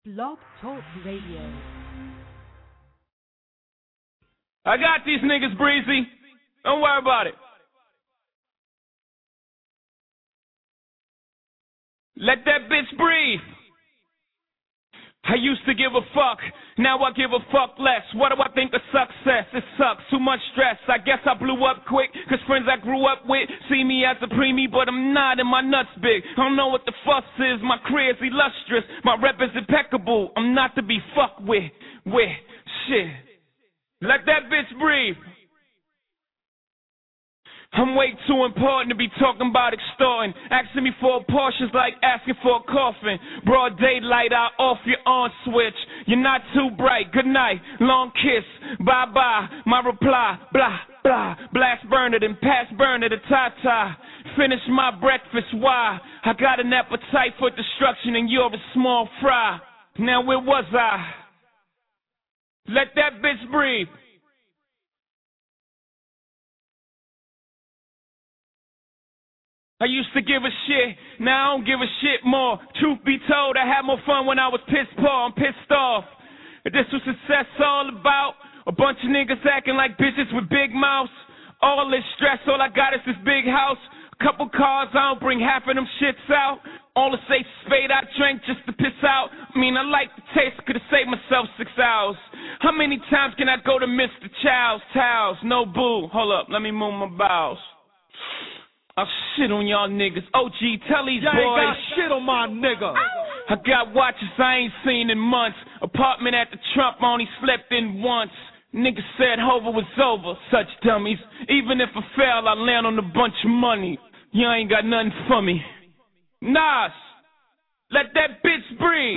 Blog Talk Radio. I got these niggas, Breezy. Don't worry about it. Let that bitch breathe. I used to give a fuck, now I give a fuck less. What do I think of success? It sucks, too much stress. I guess I blew up quick, cause friends I grew up with see me as a preemie, but I'm not and my nuts big. I don't know what the fuss is, my career's illustrious, my rep is impeccable. I'm not to be fucked with, shit. Let that bitch breathe. I'm way too important to be talking about extorting. Asking me for a Porsche's like asking for a coffin. Broad daylight, I off your on switch. You're not too bright, good night, long kiss, bye-bye. My reply, blah, blah. Blast burner, then pass burner to ta-ta. Finish my breakfast, why? I got an appetite for destruction and you're a small fry. Now where was I? Let that bitch breathe. I used to give a shit, now I don't give a shit more. Truth be told, I had more fun when I was pissed poor, I'm pissed off. If this was success all about, a bunch of niggas acting like bitches with big mouths. All this stress, all I got is this big house. A couple cars, I don't bring half of them shits out. All the say spade I drank just to piss out. I mean, I like the taste, could've saved myself 6 hours. How many times can I go to Mr. Child's Towels? No boo, hold up, let me move my bowels. I'll shit on y'all niggas. OG, tell these y'all boys. Ain't got shit on my nigga. I got watches I ain't seen in months. Apartment at the Trump, I only slept in once. Niggas said Hova was over, such dummies. Even if I fail, I land on a bunch of money. You ain't got nothing for me. Nas, let that bitch breathe.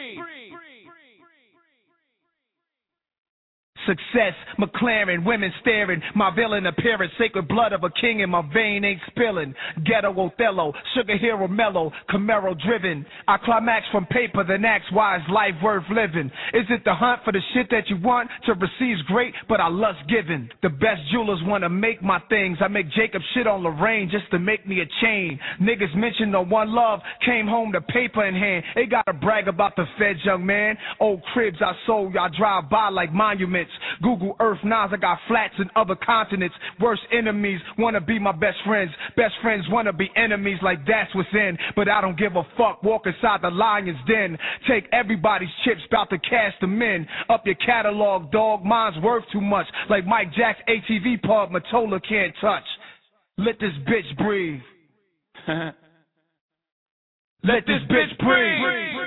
Success, McLaren, women staring, my villain appearance, sacred blood of a king in my vein ain't spilling. Ghetto Othello, sugar hero mellow, Camaro driven. I climax from paper, then ask why is life worth living? Is it the hunt for the shit that you want? To receive's great, but I lust giving. The best jewelers wanna make my things. I make Jacob shit on Lorraine just to make me a chain. Niggas mention the one love, came home to paper in hand. They gotta brag about the feds, young man. Old cribs I sold, y'all drive by like monuments. Google Earth, Nas, I got flats in other continents. Worst enemies wanna be my best friends wanna be enemies, like that's what's in. But I don't give a fuck, walk inside the lion's den. Take everybody's chips, bout to cash them in. Up your catalog, dog, mine's worth too much. Like Mike Jack's ATV pub, Matola can't touch. Let this bitch breathe. Let this bitch breathe.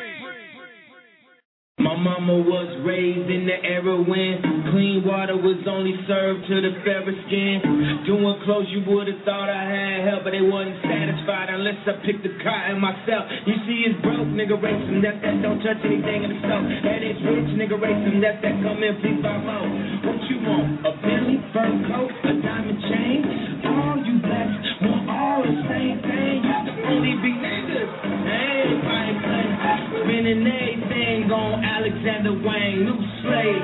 My mama was raised in the era when clean water was only served to the fairer skin. Doing clothes you would've thought I had help, but they wasn't satisfied unless I picked the cotton myself. You see it's broke, nigga racing, that's that don't touch anything in the stove. That is rich, nigga racing, that's that come in, please buy more. What you want, a Bentley, fur coat, a diamond chain? All you blacks want all the same thing. Used to only be niggas, everybody playing, spinning everything on Alexander Wang, new slaves.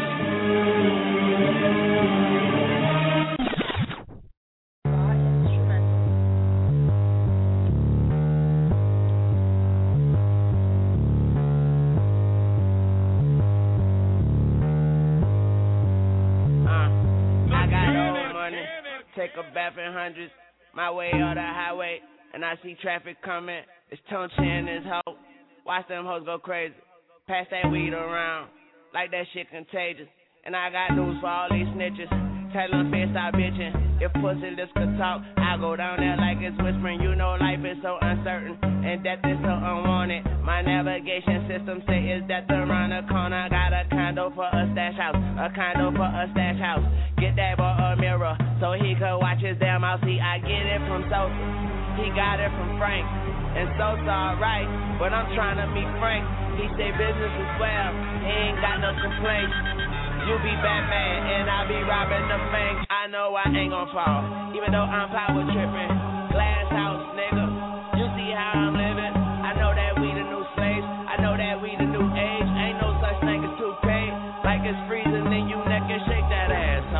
I got no money, take a bath in hundreds, my way or the highway, and I see traffic coming. It's Tunchi in this hoe. Watch them hoes go crazy. Pass that weed around, like that shit contagious. And I got news for all these snitches. Tell them face stop bitching. If pussy lips could talk, I go down there like it's whispering. You know life is so uncertain, and death is so unwanted. My navigation system say is death around the corner. Got a condo for a stash house, a condo for a stash house. Get that boy a mirror, so he could watch his damn mouth. See, I get it from Sosa, he got it from Frank. And Sosa alright, but I'm trying to meet Frank. He say business is well, he ain't got no complaints. You be Batman and I be robbing the bank. I know I ain't gon' fall, even though I'm power tripping. Glass house, nigga, you see how I'm living. I know that we the new slaves, I know that we the new age. Ain't no such thing as toupee. Like it's freezing in you neck and shake that ass, ho.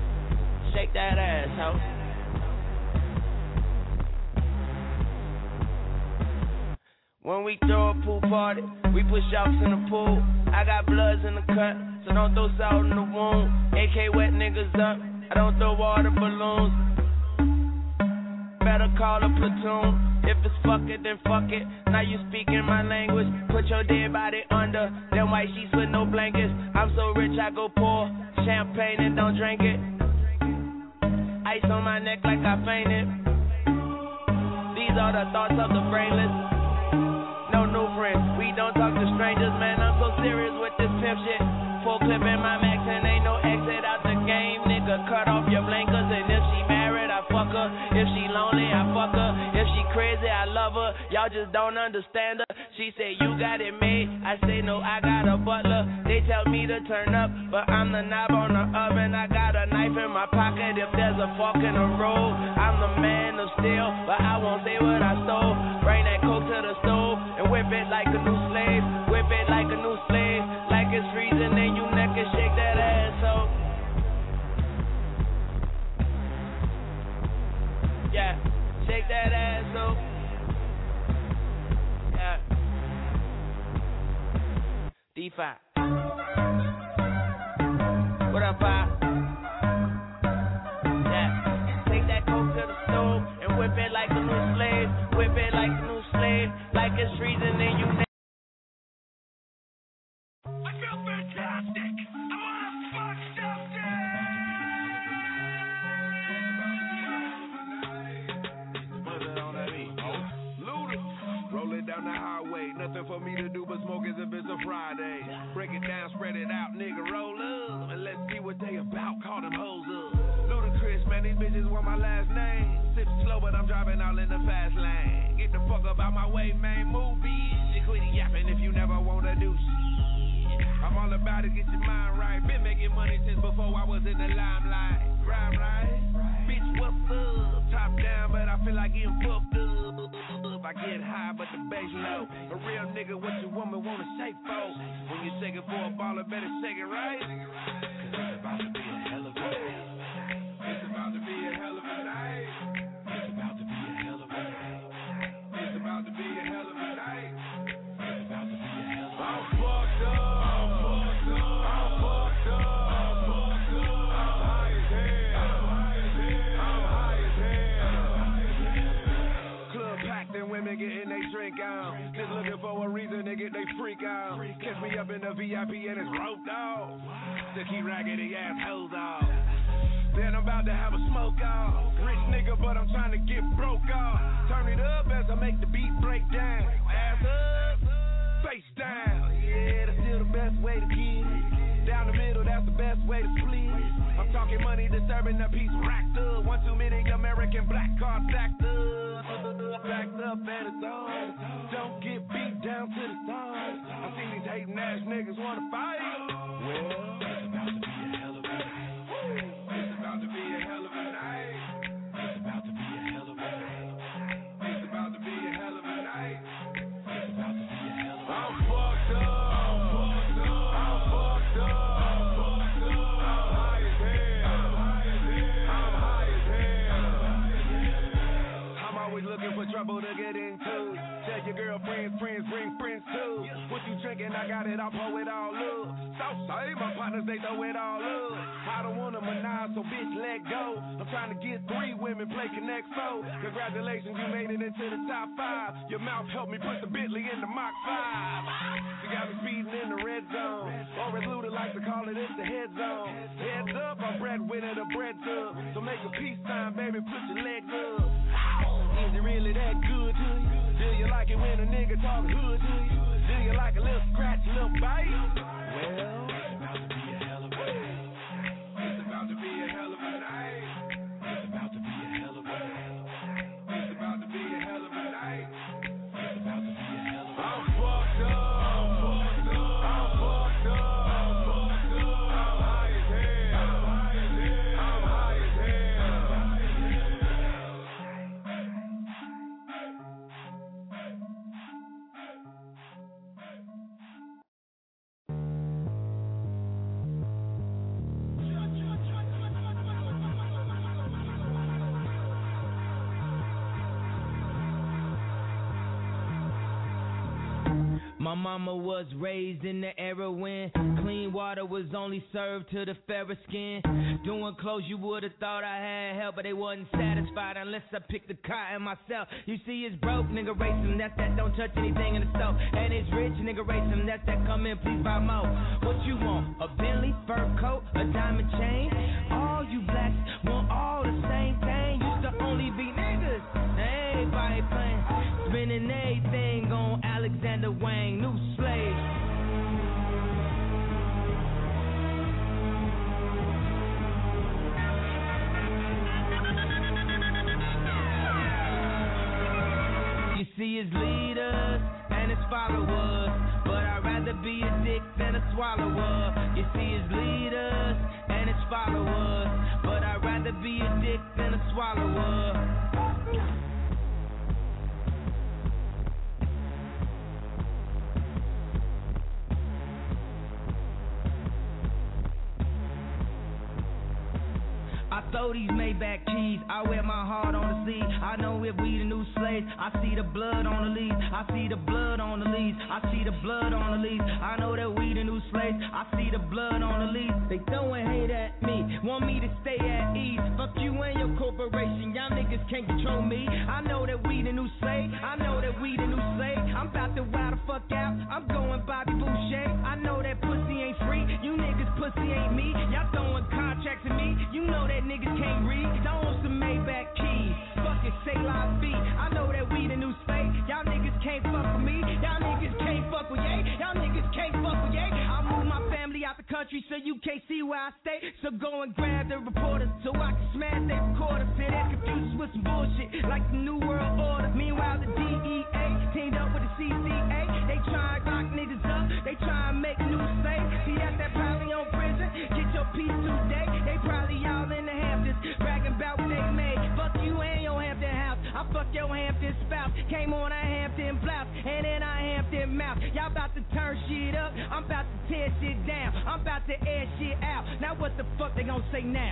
Shake that ass, ho. When we throw a pool party, we put sharks in the pool. I got bloods in the cut, so don't throw salt in the wound. AK wet niggas up, I don't throw water balloons. Better call a platoon. If it's fuck it, then fuck it. Now you speaking my language. Put your dead body under them white sheets with no blankets. I'm so rich I go pour champagne and don't drink it. Ice on my neck like I fainted. These are the thoughts of the brainless. No new friends, we don't talk to strangers. Man, I'm so serious with this pimp shit. Full clip in my max and ain't no exit out the game. Nigga, cut off your blinkers. And if she married, I fuck her. If she lonely, I fuck her. If she crazy, I love her. Y'all just don't understand her. She say you got it made. I say no, I got a butler. They tell me to turn up, but I'm the knob on the oven. I got a knife in my pocket. If there's a fork in the road, I'm the man of steel, but I won't say what I stole. Bring that coke to the stove and whip it like a new slave. Whip it like a new slave. Like it's freezing, then you neck and shake that ass up. Yeah, shake that ass up. Yeah. D5. What up, Pop? Yeah. Take that coke to the stove and whip it like a new slave. Whip it like a new slave. Like it's freezing, then you neck. I feel fantastic. I'm on a fucked up day. Put it on that beat. Luda. Roll it down the highway. Nothing for me to do but smoke as if it's a Friday. Break it down, spread it out, nigga, roll up. And let's see what they about. Call them hoes up. Ludacris, man, these bitches want my last name. Sip slow, but I'm driving all in the fast lane. Get the fuck up out my way, man. Move, bitch. And quit yapping if you never wanna do shit. I'm all about it, get your mind right. Been making money since before I was in the limelight. Right? Bitch, what's up? Top down, but I feel like getting fucked up. I get high, but the bass low. A real nigga, what your woman wanna shake for? When you shake it for a baller, better shake it right. Cause it's about to be a hell of a night. It's about to be a hell of a night. It's about to be a hell of a night. It's about to be a hell of a night. It's about to be a hell of a night. I'm fucked up. Women getting they drink on. Just looking for a reason to get they freak on. Catch me up in the VIP and it's roped off. To keep raggedy ass hoes off. Then I'm about to have a smoke off. Rich nigga, but I'm trying to get broke off. Turn it up as I make the beat break down. Ass up, face down. Yeah, that's still the best way to get it. Down the middle, that's the best way to split. I'm talking money disturbing the piece racked up. One too many American black cards stacked up. Backed up and it's on. Don't get beat down to the stars. I see these hating ass niggas wanna fight. Well, it's about to be a hell of a night. It's about to be a hell of a night. It's about to be a hell of a night. It's about to be a hell of a night. It's about to be a hell of a night. I'm fucked up. I'm fucked up. I'm fucked up. Looking for trouble to get into. Tell your girlfriends, friends, bring friends too. What you drinking? I got it, I'll pour it all up. Southside, my partners, they throw it all up. I don't wanna menage, so bitch, let go. I'm trying to get 3 women, play Connect so. Congratulations, you made it into the top 5. Your mouth helped me put the Bentley in the Mach 5. You got me speeding in the red zone. Or as Luda like to call it, it's the head zone. Heads up, I'm breadwinner, the bread tub. So make a peacetime, baby, put your legs up. Is it really that good to you? Do you like it when a nigga talk hood to you? Do you like a little scratch, a little bite? Well, it's about to be a hell of a night. It's about to be a hell of a night. It's about to be a hell of a night. It's about to be a hell of a night. It's about to be a hell of a night. I'm fucked up. I'm fucked up. I'm fucked up. I'm fucked up. I'm high as hell. I'm high as hell. I'm high as hell. My mama was raised in the era when clean water was only served to the fairer skin. Doing clothes you would've thought I had help, but they wasn't satisfied unless I picked the cotton myself. You see it's broke, nigga race him, that's that don't touch anything in the stove. And it's rich, nigga race him, that's that come in, please buy more. What you want, a Bentley, fur coat, a diamond chain? All you blacks want all the same thing. Used to only be niggas, now everybody playing. Spending everything on Alexander Wang, new slave. You see his leaders and his followers, but I'd rather be a dick than a swallower. You see his leaders and his followers, but I'd rather be a dick than a swallower. I throw these Maybach keys, I wear my heart on the sleeve. I know if we the new slaves, I see the blood on the leaves. I see the blood on the leaves. I see the blood on the leaves. I know that we the new slaves, I see the blood on the leaves. They throwing hate at me, want me to stay at ease. Fuck you and your corporation, y'all niggas can't control me. I know that we the new slave, I know that we the new slave. I'm about to wild the fuck out, I'm going Bobby Boucher. I know that pussy ain't free, you niggas pussy ain't me. Y'all throwing contracts at me, you know that niggas can't read. Don't want some Maybach keys, fucking say la vie. I know that we the new slave, y'all niggas can't fuck with me. Y'all niggas can't fuck with yay, y'all niggas can't fuck with yay. I move my family out the country so you can't see where I stay. So go and grab the reporters so I can smash their recorders. Say they're confused with some bullshit like the New World Order. Meanwhile the DEA teamed up with the CCA. They try and lock niggas up, they try and make new slaves. See that's that probably on prison, get your piece today. They probably all in the Hamptons, bragging about what they made. Fuck you and your Hampton house, I fuck your Hampton spouse. Came on a Hampton blouse, and then I Hampton mouth. Y'all about to turn shit up, I'm about to tear shit down. I'm about to air shit out. Now what the fuck they gonna say now?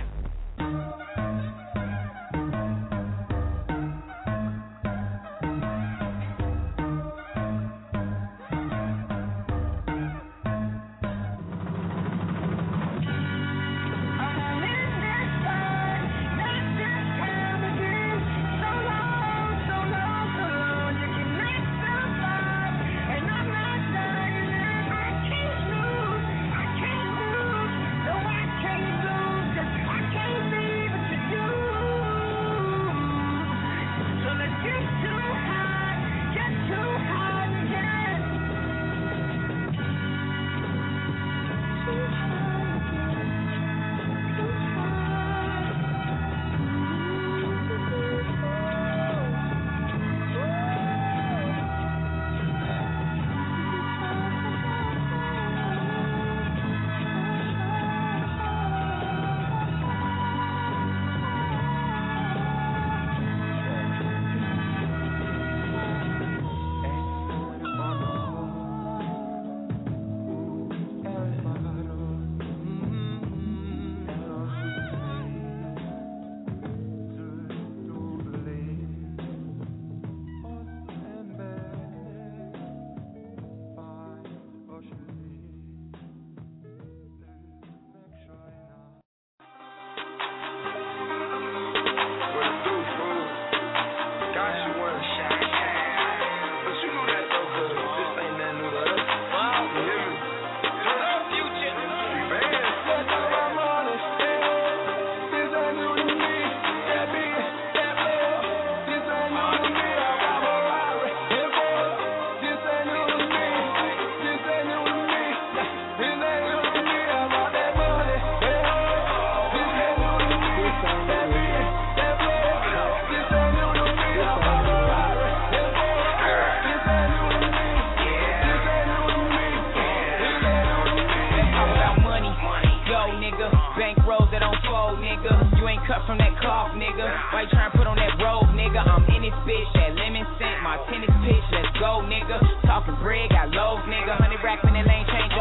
From that cloth, nigga. Why you tryna put on that robe, nigga? I'm in this bitch, that lemon scent, my tennis pitch, let's go, nigga. Talking bread, got loads, nigga. 100 rack when that lane change over, nigga.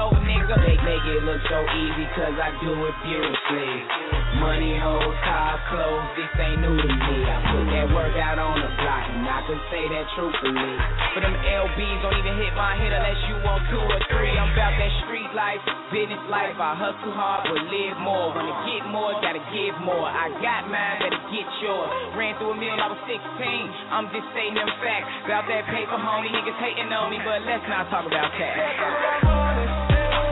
nigga. They make it look so easy, cause I do it beautifully. Money, hoes, cars, clothes, this ain't new to me. I put that work out on the block, and I can say that truthfully. For them LBs, don't even hit my head unless you want 2 or 3. I'm about that street life, business life. I hustle hard, but live more. Wanna get more, gotta give more. I got mine, better get yours. Ran through a meal, I was 16. I'm just saying them facts. About that paper, homie, niggas hating on me, but let's not talk about that.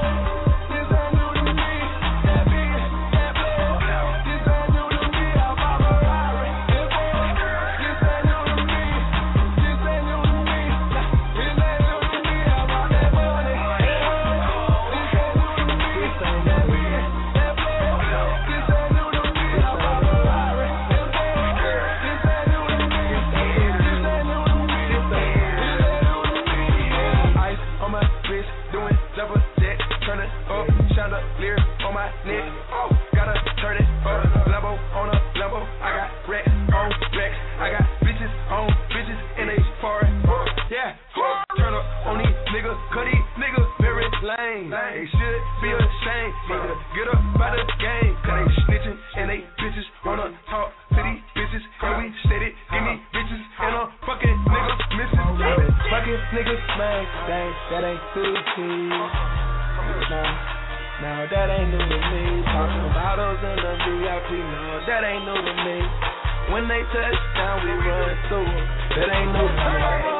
They should be ashamed, nigga. Get up by the game, cause they snitching and they bitches wanna talk to these bitches. And we steady, give me bitches, and I'm fucking niggas missing. I've been fucking niggas, man, that ain't new to me. Nah, that ain't new to me. Talking bottles in the VIP, no, that ain't new to me. When they touch down, we run through them. That ain't new to me.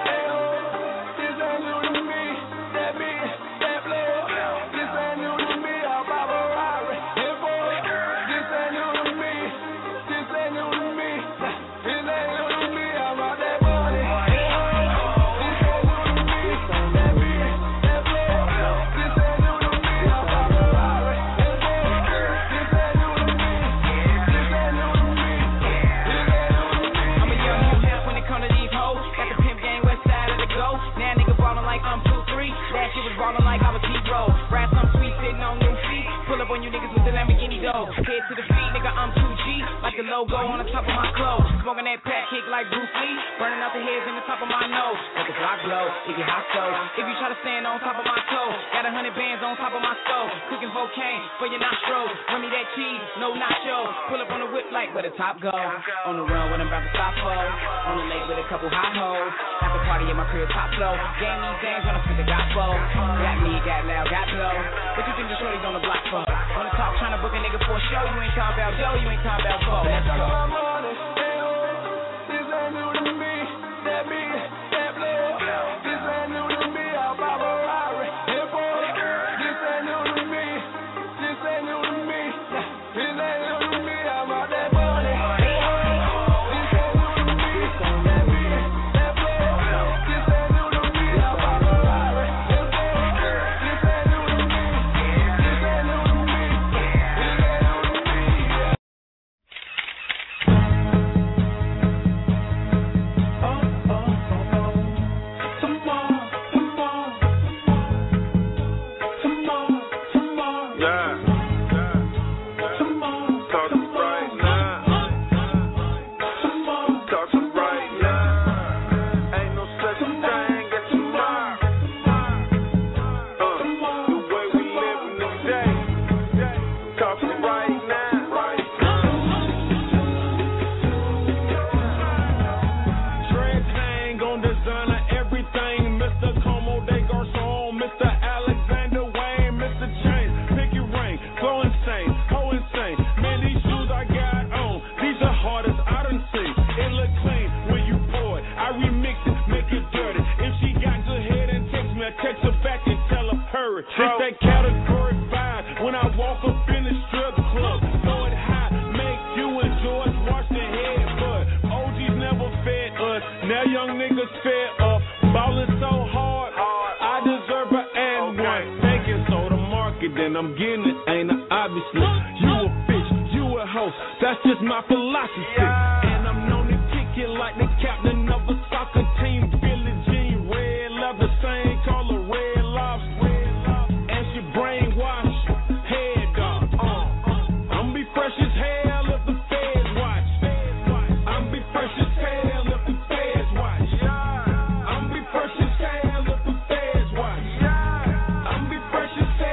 On you niggas with the Lamborghini dough. Head to the feet, nigga, I'm 2G. Like the logo on the top of my clothes. Smoking that pack kick like Bruce Lee. Burning out the hairs in the top of my nose. Let the block blow, it get hot so. If you try to stand on top of my toes, got 100 bands on top of my stove. Cooking cocaine for your nostrils. Run me that cheese, no nacho. Pull up on the whip like where the top go. On the run when I'm about to stop for. On the lake with a couple hot hoes. At the party in my crib top flow. Gang these games when I spit the gospel. Got me, got loud, got blow. What you think the shorties on the block for? On the top tryna book a nigga for a show, you ain't talking about dough, you ain't talking about foe. Let's go. This ain't new to me, that big, that blue. This ain't new to me, I'll buy Ferrari. This ain't new to me, this ain't new to me. This ain't new to me, I'm out that money. This ain't new to me, that big, that blue. This ain't new to me, I'll buy Ferrari. This ain't new to me, this ain't new to me. It's that category 5 when I walk up in the strip club. Throw it high, make you and George wash their head. But OGs never fed us, now young niggas fed up. Ballin' so hard, I deserve an and one. Thinking so the market, then I'm getting it, ain't it? Obviously, you a bitch, you a hoe, that's just my philosophy. And I'm known to kick it like the captain of a soccer team. Billie Jean, red leather, same color, red lobster. Brainwash, head dog. I'm be fresh as hell if the feds watch. I'm be fresh as hell if the feds watch. I'm be fresh as hell if the feds watch. I'm be fresh as hell.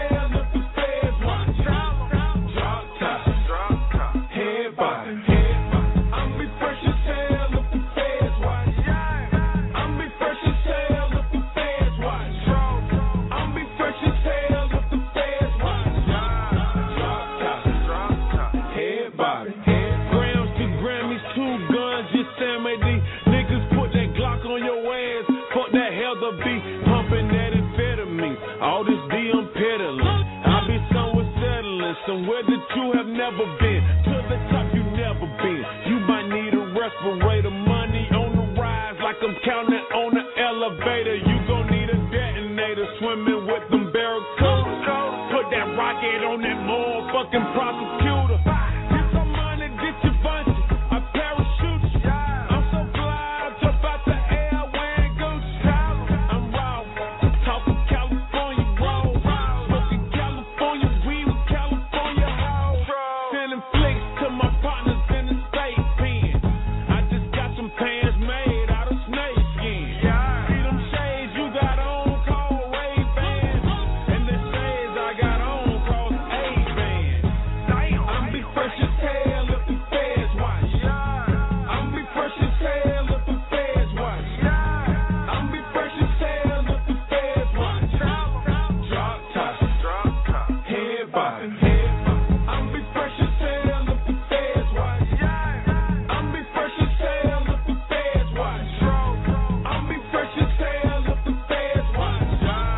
dealer be pumping that amphetamine. All this DM peddling. I be somewhere settling, somewhere that you have never been. To the top you never been. You might need a respirator. Money on the rise like I'm counting on the elevator. You gon' need a detonator. Swimming with them barracudas. Put that rocket on that motherfucking prosecutor. Get some money, get your bunches. I parachute you. I'm so fly, I jump out the air wearing Gucci. I'm raw, talking California roll. Smoking California weed with California hoes. Sending flicks to my partners in the state pen. I just got some pants made out of snake skin. See them shades you got on called Ray-Bans. And the shades I got on called A-Bans. I'm be fresh as hell if the feds watch. I'm be fresh as hell if the feds watch. I'm be fresh as hell if the feds watch. Drop top, head bobbing. I'm be fresh as hell if the feds watch. I'm be fresh as hell if the feds watch. I'm be fresh as hell if the feds watch.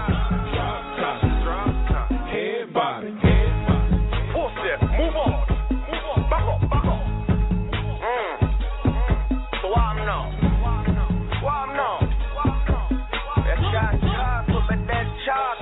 Drop top, head bobbing. Full step, move on. Back up. So what I'm now? That shot, put back that chalk.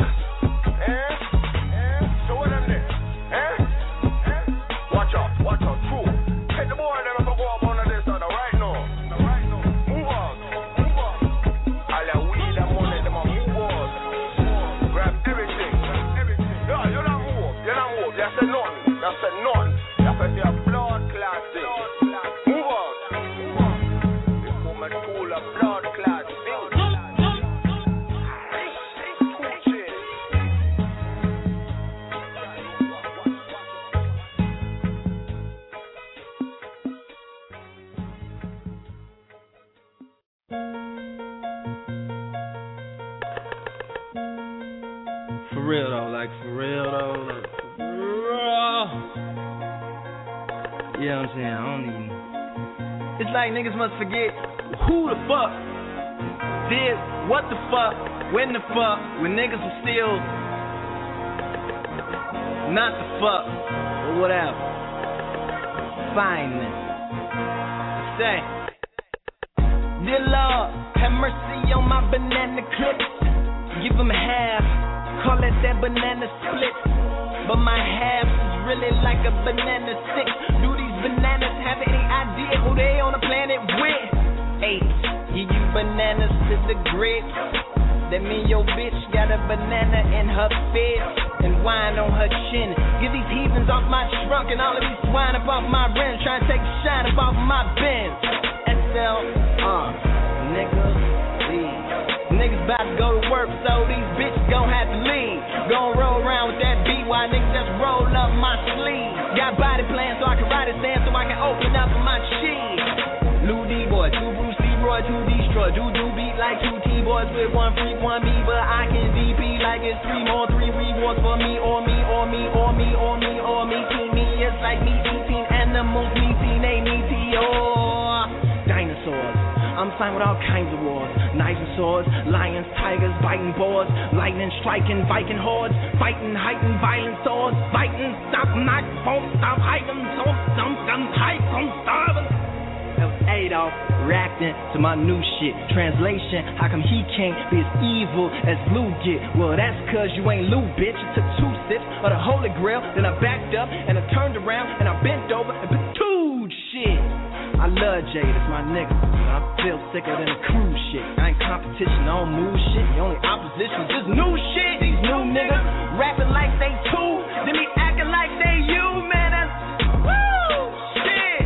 So what I'm there? Watch out, true. Take the boy and them go up under this other right now. Move on. All that weed, that money, them a move on. Grab everything. Yeah, you don't move. That's a nothing. That's a blood clot thing. Move on. This woman tool a blood clot thing. For real though. You know what I'm saying? I don't even. It's like niggas must forget who the fuck did what the fuck, when the fuck, when niggas were still not the fuck or whatever. Fineness. Say, dear Lord, have mercy on my banana clips. Give them half, call it that banana split. But my half is really like a banana stick. Do these bananas have any idea who they on the planet with? Hey, give you bananas to the grits. That mean your bitch got a banana in her fist and wine on her chin. Get these heathens off my trunk and all of these swine up off my rims. Trying to take a shine up off my Benz. SLR, niggas, please. Niggas about to go to work, so these bitches gon' have to leave. Gon' roll around with that beat while niggas just roll up my sleeve. Got body plans so I can ride it stand so I can open up my shit. Lou D boy, 2 Bruce D Roy, 2 Destroy, do beat like 2 T boys with 1 freak, 1 B, but I can VP like it's 3 more, 3 rewards for me or me. Team me, it's like me eating animals, me teenage dinosaurs. I'm signed with all kinds of wars. Knives and swords, lions, tigers, biting boars, lightning striking, Viking hordes, fighting, heightened, violent swords, fighting, stop, not, won't stop, heighten, so, some, hype, some, starving. That was Adolf reacting to my new shit. Translation, how come he can't be as evil as Lou get? Well, that's cause you ain't Lou, bitch. You took 2 sips of the Holy Grail, then I backed up, and I turned around, and I bent over, and patooed shit. I love Jay, that's my nigga. I feel sicker than a cruise shit. I ain't competition, I don't move shit. The only opposition is this new shit. These new niggas rapping like they too, then be acting like they you, man. That's woo shit.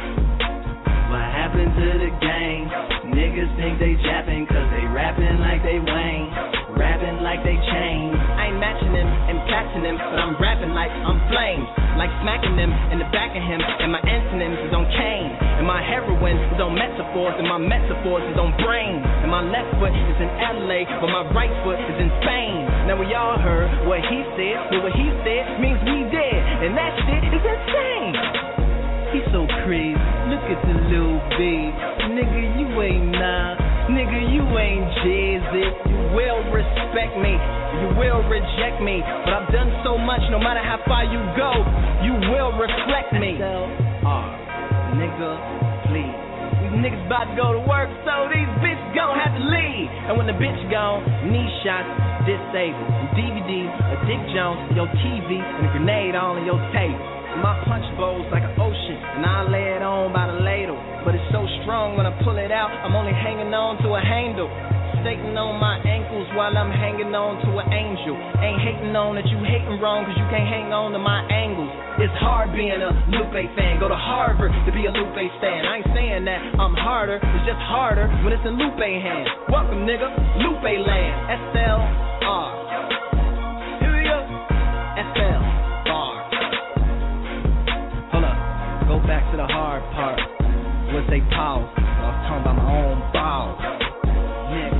What happened to the game? Niggas think they japping cause they rapping like they Wayne, rapping like they Chain. I ain't matching them and catching them, but I'm rapping like I'm flames, like smacking them in the back of him, and my antonyms is on Kane. And my heroin is on metaphors, and my metaphors is on brain. And my left foot is in LA, but my right foot is in Spain. Now we all heard what he said, but what he said means we dead. And that shit is insane. He's so crazy, look at the little babe. Nigga, you ain't nah. Nigga, you ain't Jay-Z. You will respect me, you will reject me, but I've done so much, no matter how far you go, you will reflect me. Nigga, please. These niggas about to go to work, so these bitches gon' have to leave. And when the bitch gone, knee shots, disabled. And DVD, a Dick Jones, your TV, and a grenade all in your table. My punch bowl's like an ocean, and I lay it on by the ladle. But it's so strong when I pull it out, I'm only hanging on to a handle. Staking on my ankles while I'm hanging on to an angel. Ain't hating on that you hating wrong, cause you can't hang on to my angles. It's hard being a Lupe fan, go to Harvard to be a Lupe stan. I ain't saying that I'm harder, it's just harder when it's in Lupe hands. Welcome nigga, Lupe land, SLR. Here we go, SL. Go back to the hard part. Once they pause, I was talking about my own balls. Nigga.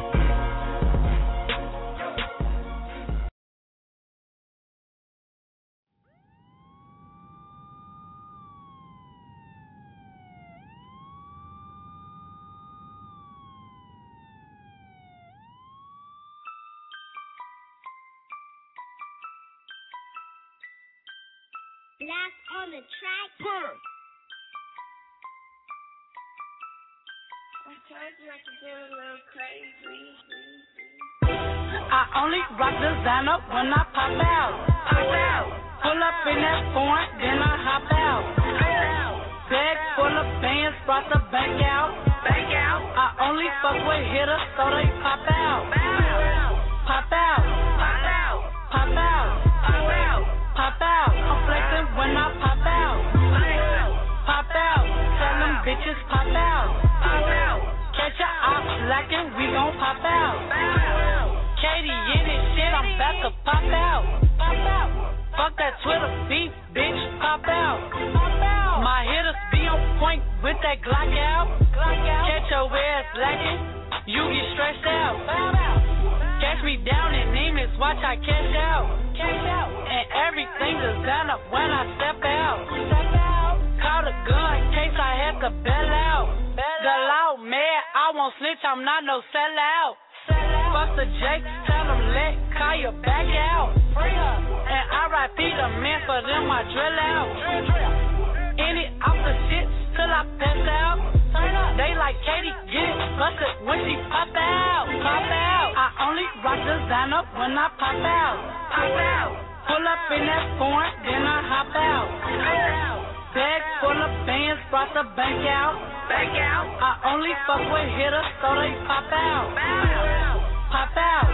Black on the track. I told you I could get a little crazy. I only rock designer when I pop out. Pull up in that foreign, then I hop out. Bag full of bands, brought the bank out. I only fuck with hitters, so they pop out. Pop out. Pop out. Pop out. I'm flexing when I pop out. Pop out. Tell them bitches pop out. Catch your ops lacking, we gon' pop out. Katie in this shit, I'm about to pop out. Fuck that Twitter beef, bitch, pop out. My hitters be on point with that Glock out. Catch your ass lacking, you get stressed out. Catch me down in nameless, watch I cash out. And everything designed up when I step out. Call the gun in case I had to bail out. The law mad, I won't snitch, I'm not no sellout. Fuck the Jake, tell them let Kaya back out. And RIP the man, for them I drill out. Any off the shit till I pass out. They like Katie, get it busted when she pop out. I only rock designer when I pop out. Pull up in that foreign, then I hop out. Bag full of bands, brought the bank out. I only fuck with hitters, so they pop out. Pop out.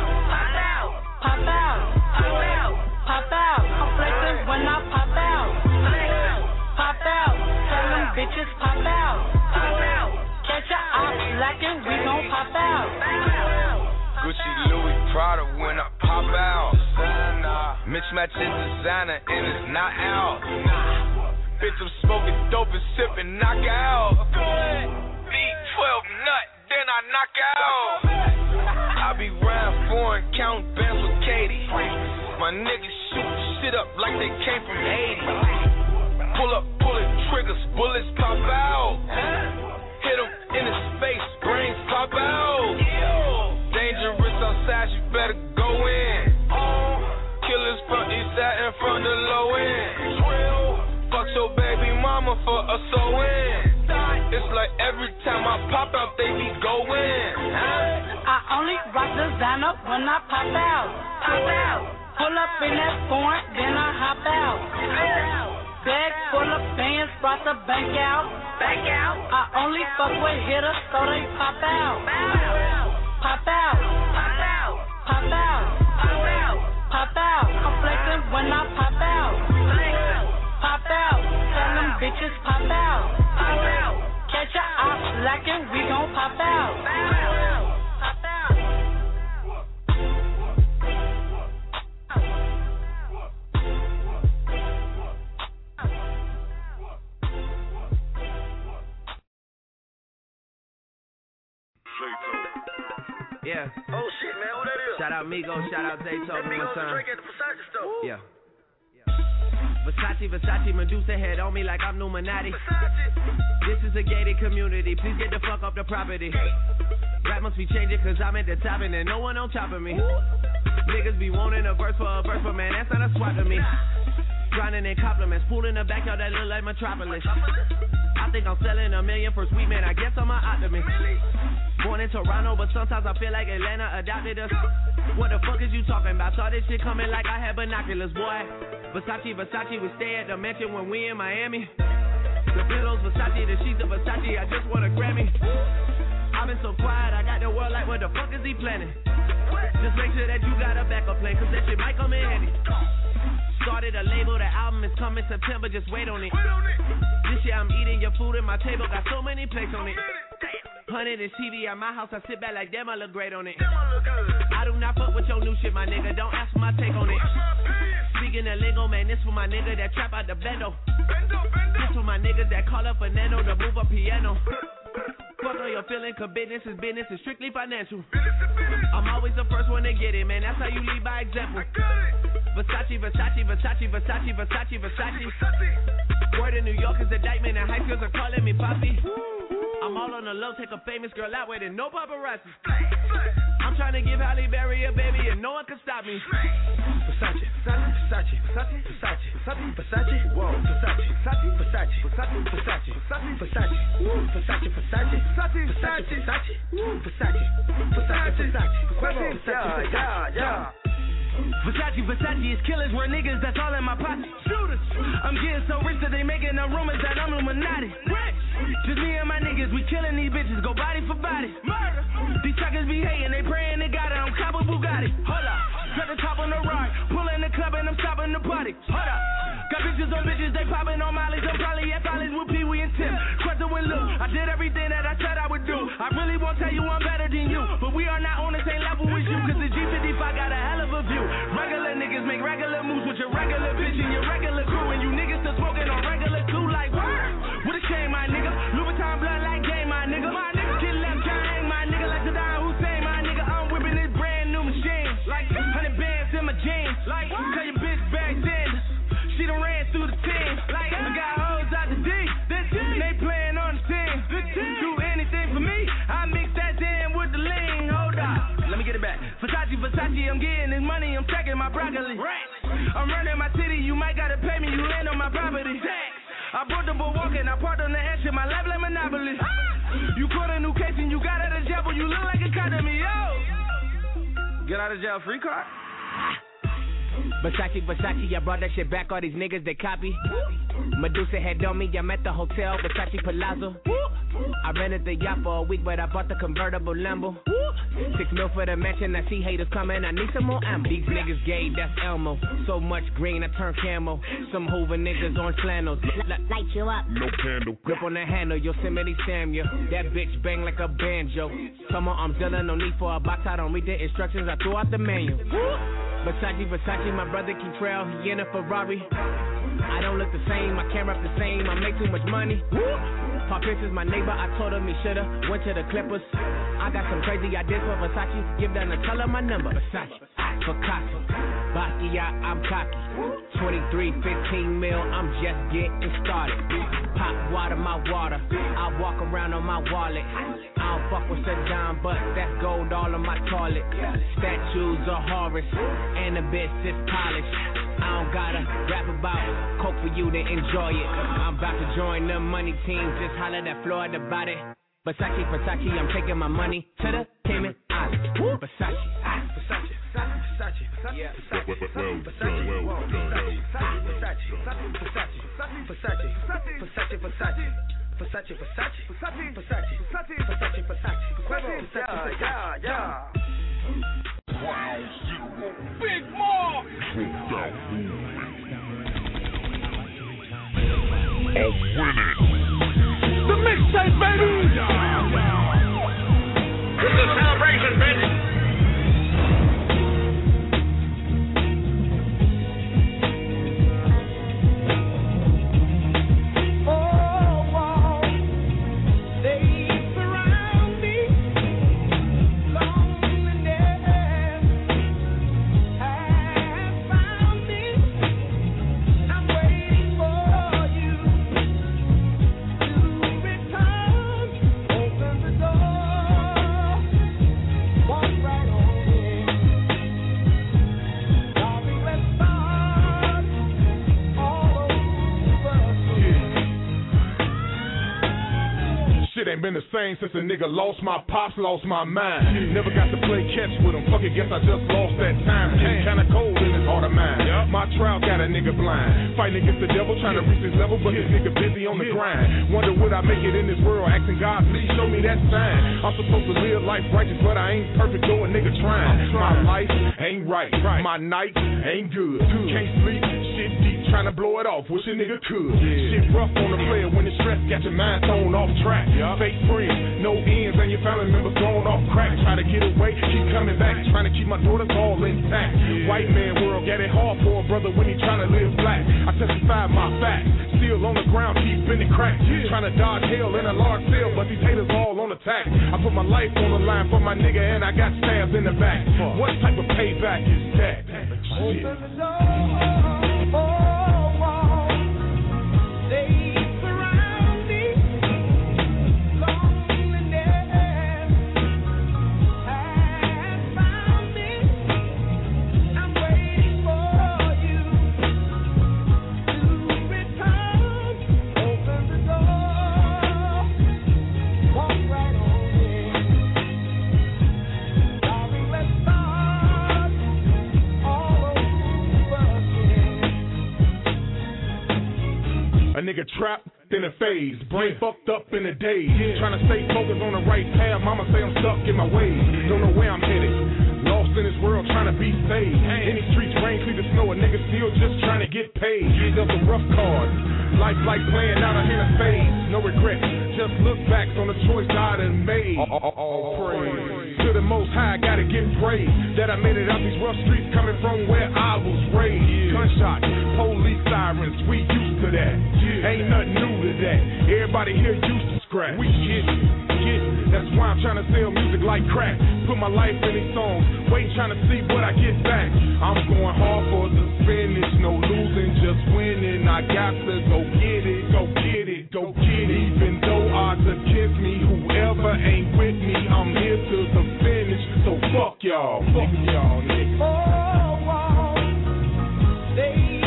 I'm flexing when I pop out. Pop out. Tell them bitches pop out. Catch your ops lacking, we gon' pop out. Gucci, Louis, Prada when I pop out. Mismatching designer and it's not out. Bitch, I'm smoking dope and sipping knockout. V12 nut, then I knock out. I be round foreign, counting bands with Katie. My niggas shoot shit up like they came from Haiti. Pull up, pulling triggers, bullets pop out. Hit him in his face, brains pop out. Dangerous outside, you better go in. Killers from east side and from the low end. Fuck your baby mama for a sew-in. It's like every time I pop out, they be going. I only rock designer when I pop out. Pull up in that foreign, then I hop out. Bag full of bands, brought the bank out. I only fuck with hitters, so they pop out. Pop out. I'm flexing when I pop out. Pop out. Tell them bitches pop out. Catch your ops lacking, we gon' pop out. Yeah. Oh shit, man, who that is? Shout out Migos, shout out Zaytoven one time. Drink at the Versace store. Yeah. Versace, Medusa head on me like I'm Numinati. This is a gated community, please get the fuck off the property. Rap must be changing cause I'm at the top and there's no one on top of me. Niggas be wanting a verse, but man, that's not a swap to me. Grinding in compliments, pool in the backyard that look like Metropolis. I think I'm selling $1 million for sweet man, I guess I'm an optimist. Born in Toronto, but sometimes I feel like Atlanta adopted us. What the fuck is you talking about? Saw this shit coming like I had binoculars, boy. Versace, we stay at the mansion when we in Miami. The pillows Versace, the sheets of Versace, I just want a Grammy. I've been so quiet, I got the world like, what the fuck is he planning? Just make sure that you got a backup plan, cause that shit might come in handy. Started a label, the album is coming September, just wait on it. This year I'm eating your food at my table, got so many plates on it. 100 and TV at my house, I sit back like damn, I look great on it. I do not fuck with your new shit, my nigga, don't ask for my take on it. Speaking of lingo, man, this for my nigga that trap out the bendo. This for my niggas that call up Fernando to move a piano. Fuck all your feeling, cause business is strictly financial. I'm always the first one to get it, man, that's how you lead by example. Versace. Word in New York is indictment and high schools are calling me Poppy. I'm all on the low, take a famous girl out with it, no paparazzi. I'm trying to give Halle Berry a baby and no one can stop me. Versace, whoa, Versace is killers, we're niggas, that's all in my pocket. Shooters, I'm getting so rich that they making up rumors that I'm Illuminati. Just me and my niggas, we killing these bitches, go body for body. Murder. These suckers be hating, they praying they got it, I'm cop a Bugatti. Hold up, got the top on the ride, pulling the club and I'm stopping the party. Hold up, got bitches on bitches, they popping on Molly's, I'm probably at Follies with Pee Wee and Tim. Quentin with Lou, I did everything that I said I would do. I really won't tell you I'm better than you, but we are not on the same level as you, cause the G55 got a hell of a view. Regular niggas make regular moves with your regular bitch and your regular crew, and you niggas still smoking on regular too, like what? What a shame, my nigga. Louboutin blood like game, my nigga. Get left gang, my nigga, like Saddam Hussein, my nigga. I'm whipping this brand new machine, like 100 bands in my jeans, like tell your bitch back then. She done ran through the team, like I got hoes out the D, and they playing on the team. Do anything for me, I mix that in with the lean. Hold up, let me get it back. Versace, I'm getting this money, I'm checking my broccoli. I'm running my city, you might gotta pay me, you land on my property. I brought the boardwalk and I parked on the edge of my lap like Monopoly. You caught a new case and you got out of jail, but you look like a cop to me, yo. Get out of jail free card? Versace, I brought that shit back, all these niggas they copy. Medusa had on me, I'm at the hotel, Versace Palazzo. I rented the yacht for a week, but I bought the convertible Lambo. $6 million for the mansion, I see haters coming, I need some more ammo. These niggas gay, that's Elmo. So much green, I turn camo. Some Hoover niggas on flannels. Light you up. No candle. Grip on the handle, Yosemite Samuel. That bitch bang like a banjo. Summer, I'm Dylan, no need for a box, I don't read the instructions, I threw out the manual. Versace, my brother Kentrell, he in a Ferrari. I don't look the same, my camera up the same, I make too much money. Pop is my neighbor, I told him he shoulda went to the Clippers. I got some crazy ideas for Versace, give them a tell her my number. Versace, Picasso, Basquiat, I'm cocky. 23, 15 mil, I'm just getting started. Pop water, my water, I walk around on my wallet. I don't fuck with Saddam, but that's gold all on my toilet. Statues of Horus, and the bitch is polished. I don't gotta rap about coke for you to enjoy it. I'm about to join the money team, just holler at Florida about it. Versace, I'm taking my money to the Cayman Islands. Versace. Yeah. Big Mark. The mixtape, baby. It's a celebration, bitch. Oh, they the same since a nigga lost my pops, lost my mind. Never got to play catch with him. Fuck it, guess I just lost that time. Kinda cold in this heart of mine. My trial got a nigga blind. Fighting against the devil, trying to reach this level, but this nigga busy on the grind. Wonder would I make it in this world? Asking God, please show me that sign. I'm supposed to live life righteous, but I ain't perfect, though a nigga trying. My life ain't right. My nights ain't good. Can't sleep, shit deep, trying to blow it off. Wish a nigga could. Shit rough on the player when the stress got your mind thrown off track. Fake friends, no ends, and your family members going off crack. Try to get away, keep coming back, trying to keep my daughters all intact. White man world got it hard for a brother when he trying to live black. I testify my facts, still on the ground, keep bending cracks. Trying to dodge hell in a large cell, but these haters all on attack. I put my life on the line for my nigga, and I got stabbed in the back. What type of payback is that? Shit. Open the door. A nigga trapped in a phase, brain fucked up in a daze. Trying to stay focused on the right path, mama say I'm stuck in my ways. Don't know where I'm headed, lost in this world trying to be saved. In these streets, rain, clear the snow, a nigga still just trying to get paid. Dealt some rough cards, life like playing out in a phase. No regrets, just look back on the choice I done made. All praise to the Most High, gotta give praise that I made it out these rough streets coming from where I was raised. Gunshots, police sirens, we used to that. Ain't nothing new to that. Everybody here used to scrap. We get it. That's why I'm trying to sell music like crack. Put my life in these songs, waiting trying to see what I get back. I'm going hard for the finish, no losing, just winning. I got to go get it, go get it, go get it. Even though odds against me, whoever ain't with me, I'm here to the finish. So fuck y'all, niggas. They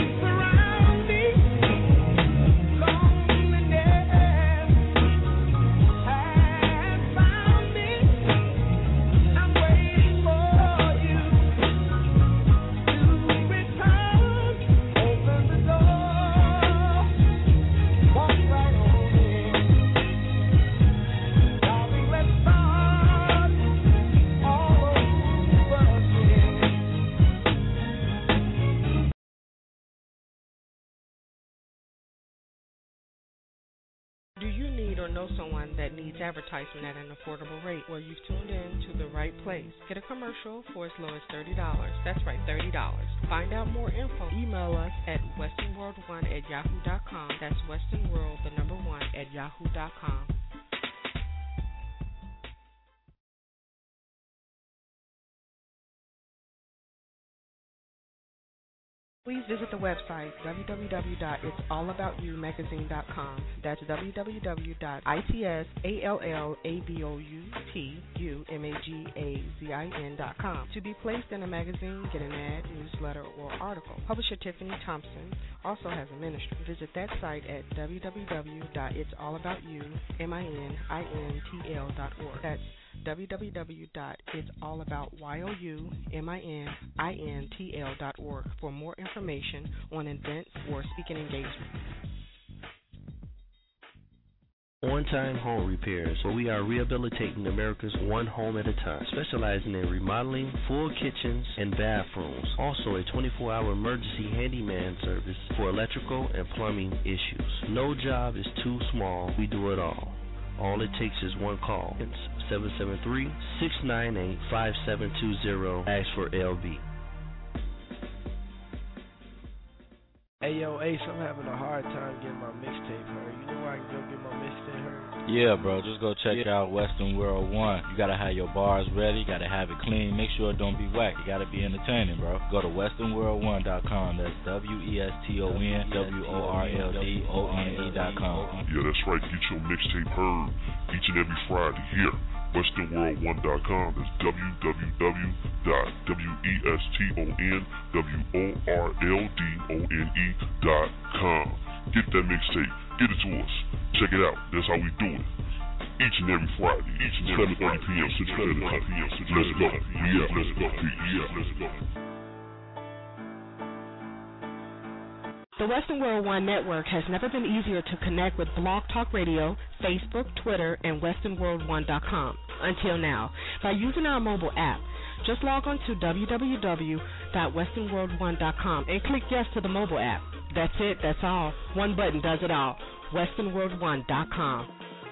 Do you need or know someone that needs advertisement at an affordable rate? Well, you've tuned in to the right place. Get a commercial for as low as $30. That's right, $30. Find out more info. Email us at westernworld1@yahoo.com. That's westernworld, the number 1, @yahoo.com. Please visit the website www.itsallaboutoumagazine.com. That's www.itsallaboutumagazine.com. To be placed in a magazine, get an ad, newsletter, or article. Publisher Tiffany Thompson also has a ministry. Visit that site at www.itsallaboutumintl.org. That's www.itsallaboutoumintl.org for more information on events or speaking engagements. On Time Home Repairs, where we are rehabilitating America's one home at a time, specializing in remodeling, full kitchens, and bathrooms. Also a 24-hour emergency handyman service for electrical and plumbing issues. No job is too small, we do it all. All it takes is one call. It's 773-698-5720. Ask for LB. Hey yo, Ace, I'm having a hard time getting my mixtape heard. You know where I can go get my mixtape heard? Yeah, bro, just go check out Western World 1. You gotta have your bars ready, you gotta have it clean. Make sure it don't be whack. You gotta be entertaining, bro. Go to westernworld1.com. That's WESTONWORLDONE.com. Yeah, that's right. Get your mixtape heard each and every Friday here. WesternWorld1.com. That's www.WESTONWORLDONE.com. Get that mixtape. Get it to us. Check it out. That's how we do it. Each and every Friday, 7:30 p.m. Central Standard Time. Let's go. Yeah, let's go. Yeah, let's go. The Western World One Network has never been easier to connect with Blog Talk Radio, Facebook, Twitter, and WesternWorld1.com until now by using our mobile app. Just log on to www.westernworld1.com and click yes to the mobile app. That's it, that's all. One button does it all. WesternWorld1.com.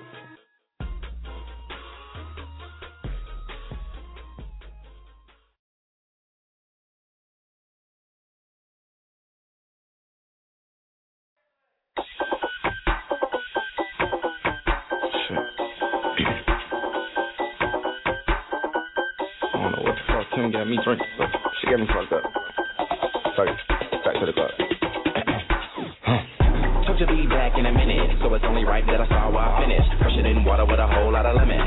Kim got me drunk, but she got me fucked up. Sorry, back to the club. Told you be back in a minute, so it's only right that I saw why I finished. Fresher than water with a whole lot of lemon.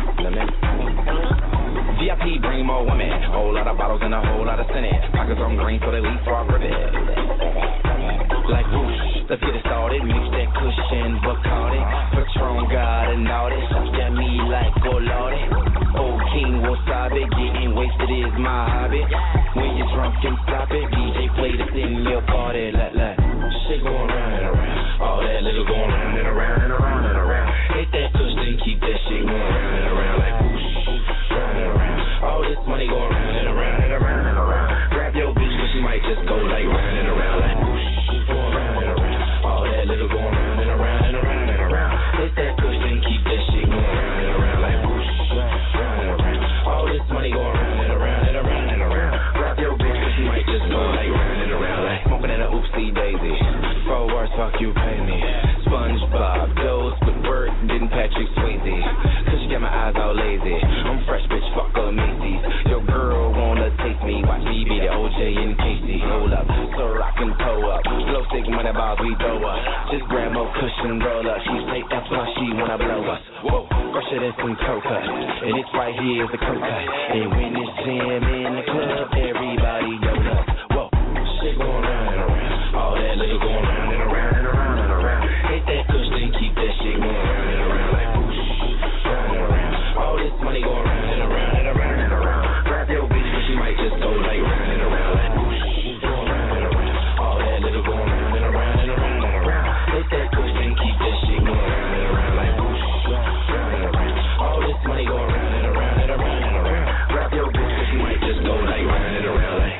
VIP bring more women, whole lot of bottles and a whole lot of Senate. Pockets on green so they leapfrog ribbit. Like whoosh, let's get it started. Mix that cushion, Bacardi, Patron, God and all this. Got me like oh lordy. Old King Wasabi, getting wasted is my hobby. When you're drunk and sloppy, DJ play this in your party like shit going round and around. All that little going round and around and around and around. Hit that cushion, keep that shit going round and around like whoosh, round and around. All this money going round and around and around and around. Grab your bitch, but she might just go like round and around like whoosh, going round and around. All that little going round and around and around and around. Hit that cushion, keep that shit going round and around like whoosh, round and around. All this money going round and around and around and around. Grab your bitch, but she might just go like round and around like smoking in a oopsie daisy. 4 words, fuck you, pay me. SpongeBob, Joe, Squidward, didn't Patrick Swayze. Cause you got my eyes all lazy. I'm fresh, bitch, fuck a Macy's. Your girl wanna taste me. Watch me be the OJ and Casey. Hold up, so I can toe up. Slow stick money balls we throw up. Just grab more cushion, roll up. She say F plus, she wanna blow us. Whoa, fresher than some coca. And it's right here is the coca. And when it's jam in the club, everybody goes up. Whoa, shit going round and around. All that little going round and around and around and around. Hit that cushion, keep that shit going round and around like whoosh, round and around. All this money going round and around and around and around. Grab your bitch, but she might just go like round and around like whoosh, going round and around. All that little going round and around and around and around. Hit that cushion, keep that shit going round and around like whoosh, round and around. All this money going round and around and around and around. Grab your bitch, but she might just go like round and around like.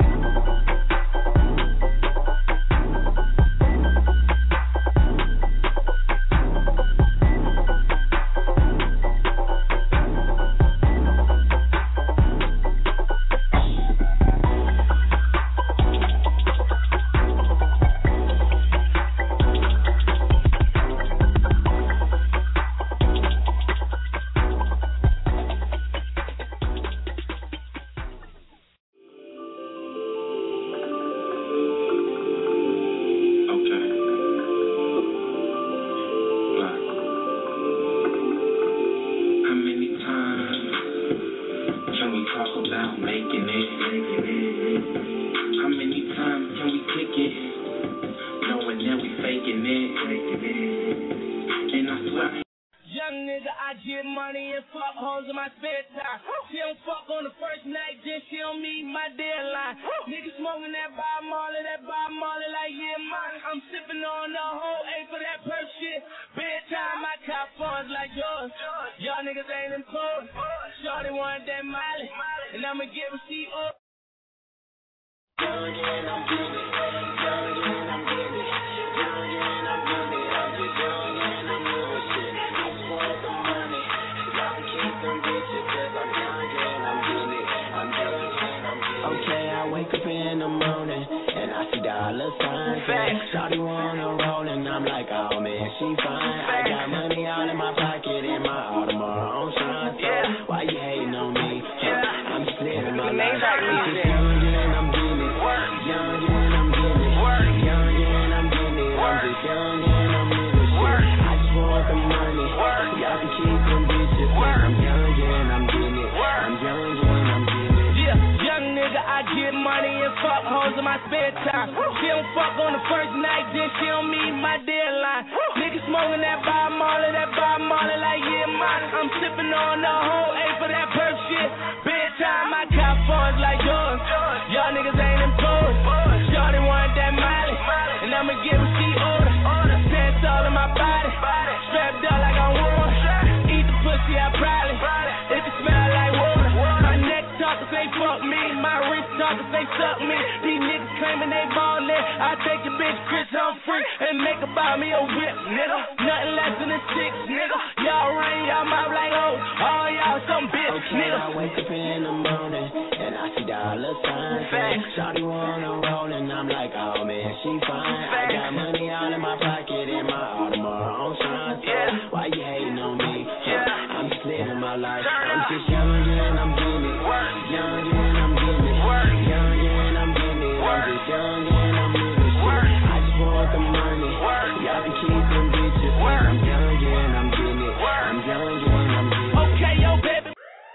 smoking that Bob Marley like yeah, money. I'm sipping on the whole A for that perk shit. Bedtime, I cop phones like yours. Y'all niggas ain't employed. Shorty want that Molly, and I'ma get what she order. Pants all in my body, strapped up like I'm warm. Eat the pussy, I probably. If it smell like water, my neck talkin' say fuck me, my wrist talkin' say suck me. These niggas claiming they ballin'. I take your bitch Chris Humphrey and make her buy me a whip, nigga. Nothing less than a 6, nigga. Y'all ring y'all mouth like hoes, all y'all some bitch, nigga. I wake up in the morning and I see dollar signs. Shawty wanna roll and I'm like, oh man, she fine. I got money all in my pocket and my Audemars on shine. So why you hating on me? I'm just living my life. I'm just young and I'm getting it. Young and I'm getting it. Young and I'm getting it. I'm just young and I'm living shit. I just want the money. Y'all can keep them bitches. I'm young and I'm getting it. I'm young and I'm getting it. Okay, yo, baby.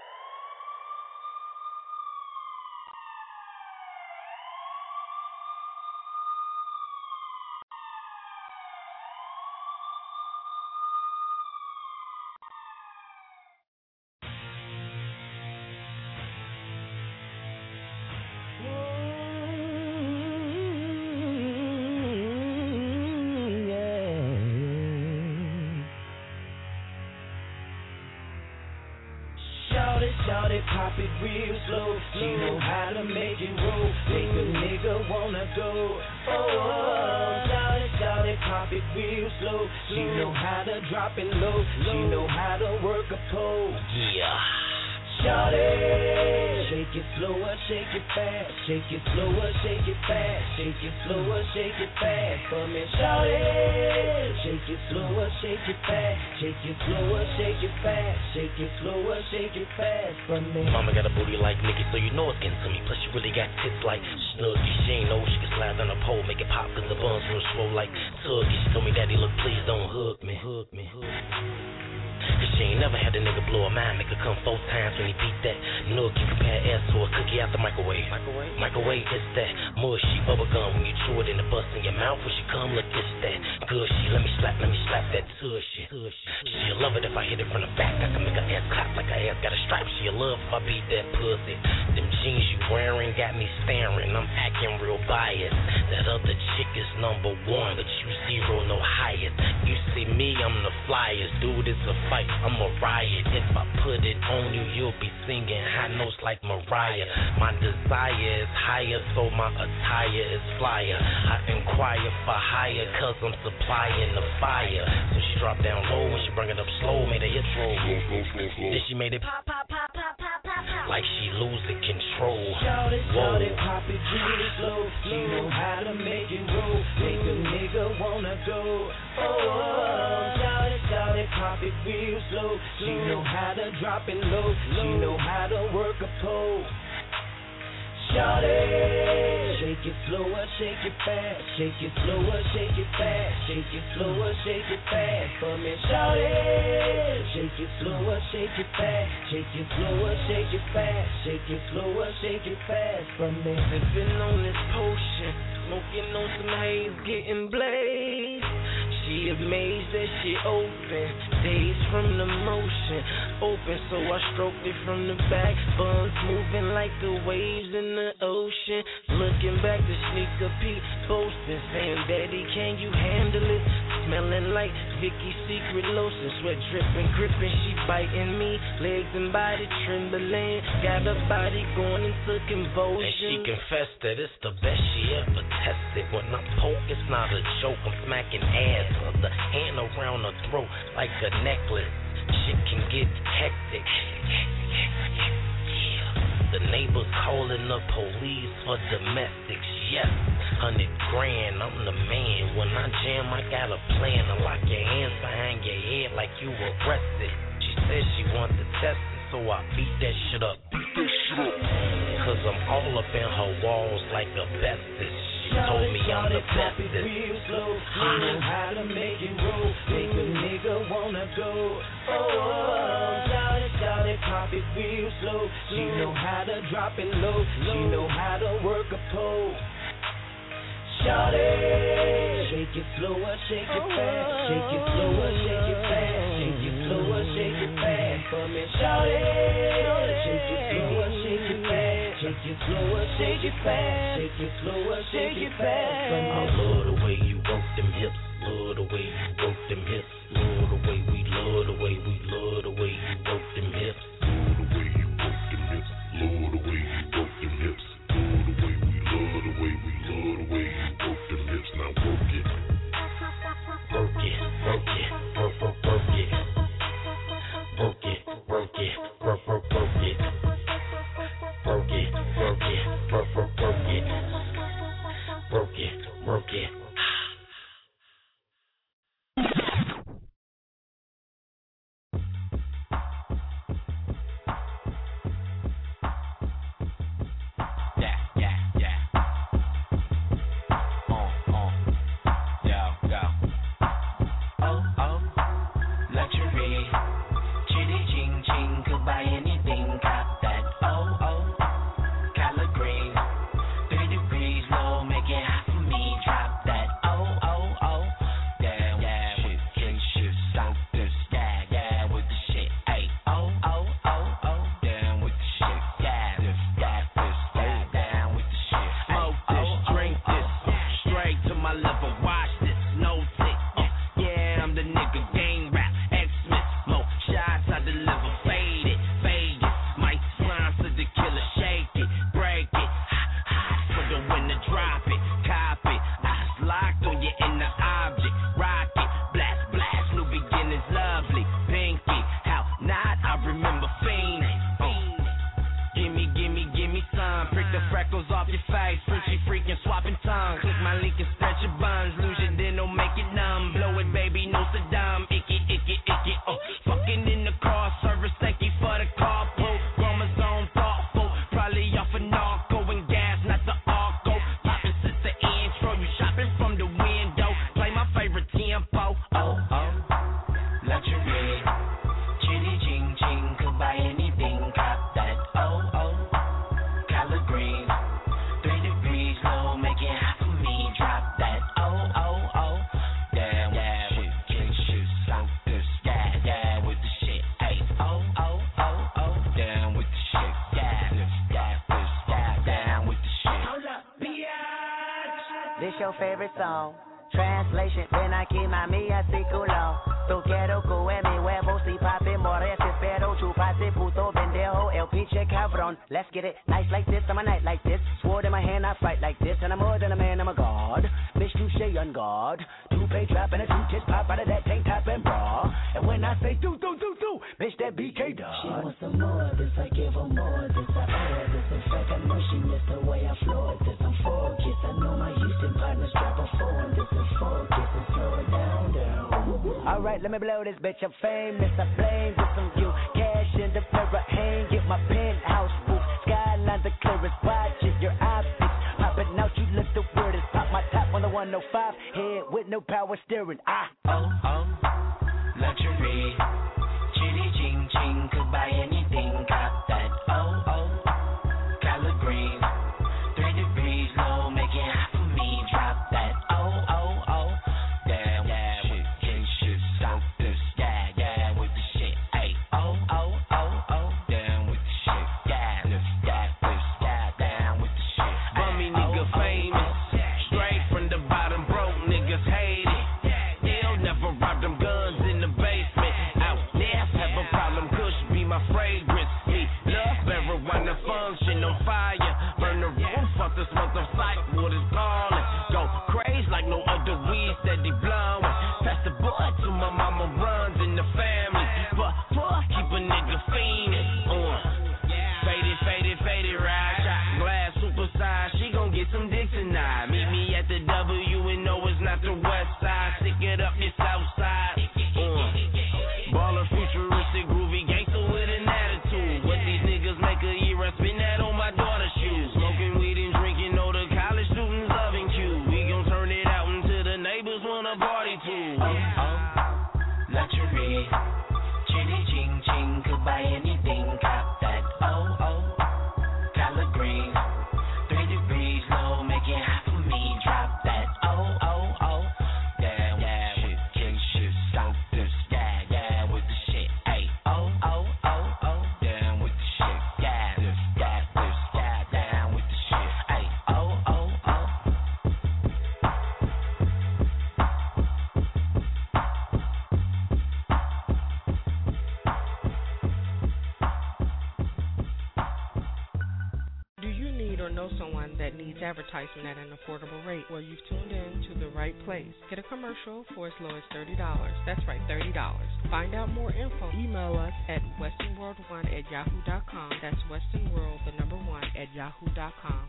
Shawty pop it real slow. She know how to make it roll. Make a nigga wanna go. Oh, shawty pop it real slow. She know how to drop it low. She know how to work a pole. Yeah. Shawty, shake it slower, shake it fast. Shake it slower, shake it fast. Shake it slower, shake it fast for me. Shawty, shake it slower, shake it fast. Shake it slower, shake it fast. Shake it slower, shake it fast for me. Mama got a booty like Nicki, so you know it's getting to me. Plus she really got tits like Snooki. She ain't know she can slide on a pole, make it pop, cause the buns real swole like Tuggy. She told me, daddy, look, please don't hook me. Cause she ain't never had a nigga blow a mind, make her come 4 times when he beat that nookie. Compare ass to a cookie out the microwave. Microwave is that mushy bubble gum when you chew it in the bust in your mouth when she come. Look, it's that gushy. Let me slap that tushy. She'll love it if I hit it from the back. I can make her ass clap like her ass got a stripe. She'll love if I beat that pussy. Them jeans you wearing got me staring. I'm acting real biased. That other chick is number 1, but you 0, no highest. You see me, I'm the flyest. Dude, it's a fight, I'm a riot. If I put it on you, you'll be singing high notes like Mariah. My desire is higher, so my attire is flyer. I inquire for higher, cause I'm supplying the fire. So she drop down low when she bring it up slow, made her hips roll. Then she made it pop, pop, pop, pop, pop, pop, pop. Like she losing control. Shawty, pop it real slow. She know how to make it roll. Make a nigga wanna go. Oh, shawty, pop it real slow. She know how to drop it low. She know how to work a pole. Shawty, shake it slower, shake it fast. Shake it slower, shake it fast. Shake it slower, shake it fast for me. Shawty, shake it slower, shake it fast. Shake it slower, shake it fast. Shake it slower, shake it fast for me. Sipping on this potion, smoking on some haze, getting blazed. She amazed that she open, days from the motion. Open, so I stroked it from the back. Buns moving like the waves in the ocean. Looking back to sneak a peek, posting, saying, Daddy, can you handle it? Smelling like Vicky's Secret lotion. Sweat dripping, gripping, she biting me. Legs and body trembling. Got her body going into convulsion. And she confessed that it's the best she ever tested. When I poke, it's not a joke. I'm smacking ass. The hand around her throat like a necklace. Shit can get hectic. The neighbors calling the police for domestics. Yes, 100 grand, I'm the man. When I jam, I got a plan to lock your hands behind your head like you arrested. She said she wants to test it, so I beat that shit up. Cause I'm all up in her walls like asbestos. She told me I'm the bestest. Real slow. She know how to make it roll. Make a nigga wanna go. Oh, shawty, pop it real slow. She know how to drop it low. She know how to work a pole. shawty. Shake it slower, shake it fast. Shake it slower, shake it fast. Shake it slower, shake it fast for me, shawty. Shake it slower, shake it fast. Shake it slower, shake it fast. Shake it slower, shake it fast. I love the way you work them hips. Love the way you work them hips. Love the way we love the way we love the way you work them hips. Love the way you work them hips. Love the way you work them hips. Love the way we love the way we love the way you work them hips. Now work it. Work it, work it, work it. Work it, work it, work it. Work it, work it, work it. Work it, work it. This your favorite song. Translation, ven aquí mami así culo. Tu quiero que mi huevo si papi more te espero chupate puto pendejo el pinche cabrón. Let's get it, nice like this, I'm a night like this. Sword in my hand, I fight like this, and I'm more than a man, I'm a god. Bitch, touche on guard. Two-pay trap and a two-tits pop out of that tank top and bra. And when I say do, bitch, that BK dog. She wants some more of this, I give her more of this, I owe her this. In fact, I know she missed the way I floored this. I'm focused, I know my Houston partners drop a phone. This is focus and slow it down. Alright, let me blow this bitch, I'm famous, I blame this on you. Cash in the mirror, hang, get my penthouse roof. Skyline the clearest, watching your optics. Popping out, you look the weirdest. Pop my top on the 105, head with no power steering. Luxury. Chitty ching ching, could buy anything, cop that. Collard green. 3 degrees low, make it hot for me, drop that. Damn, shit, can't shoot, stop this. Yeah, with the shit. Ay, damn with the shit. Yeah, down with the shit. Bummy nigga famous, straight from the bottom, broke niggas hate it. They'll never rob them guns in the basement. Out there, have a problem, Kush be my fragrance. Me, love marijuana function on fire. Burn the roof off this mother site, what is calling. Go crazy like no other weed, steady blowing. Pass the boy to my mama, runs in the family. But keep a nigga fiending. Faded, ride, shot glass, super size. She gon' get some dick tonight. Meet me at the W and no, it's not the west side. Stick it up your south side. Baller, futuristic, groovy, gangster with an attitude. What these niggas make a year, I spin that on my daughter's shoes. Smoking weed and drinking, all the college students loving Q. We gon' turn it out until the neighbors wanna party too. Luxury. Chitty ching ching, could buy anything, cop that. Collard green. 3 degrees low, make it hot for me, drop that. or know someone that needs advertisement at an affordable rate, well, you've tuned in to the right place. Get a commercial for as low as $30. That's right, $30. Find out more info. Email us at westernworld1@yahoo.com. That's westernworld, the number 1, @yahoo.com.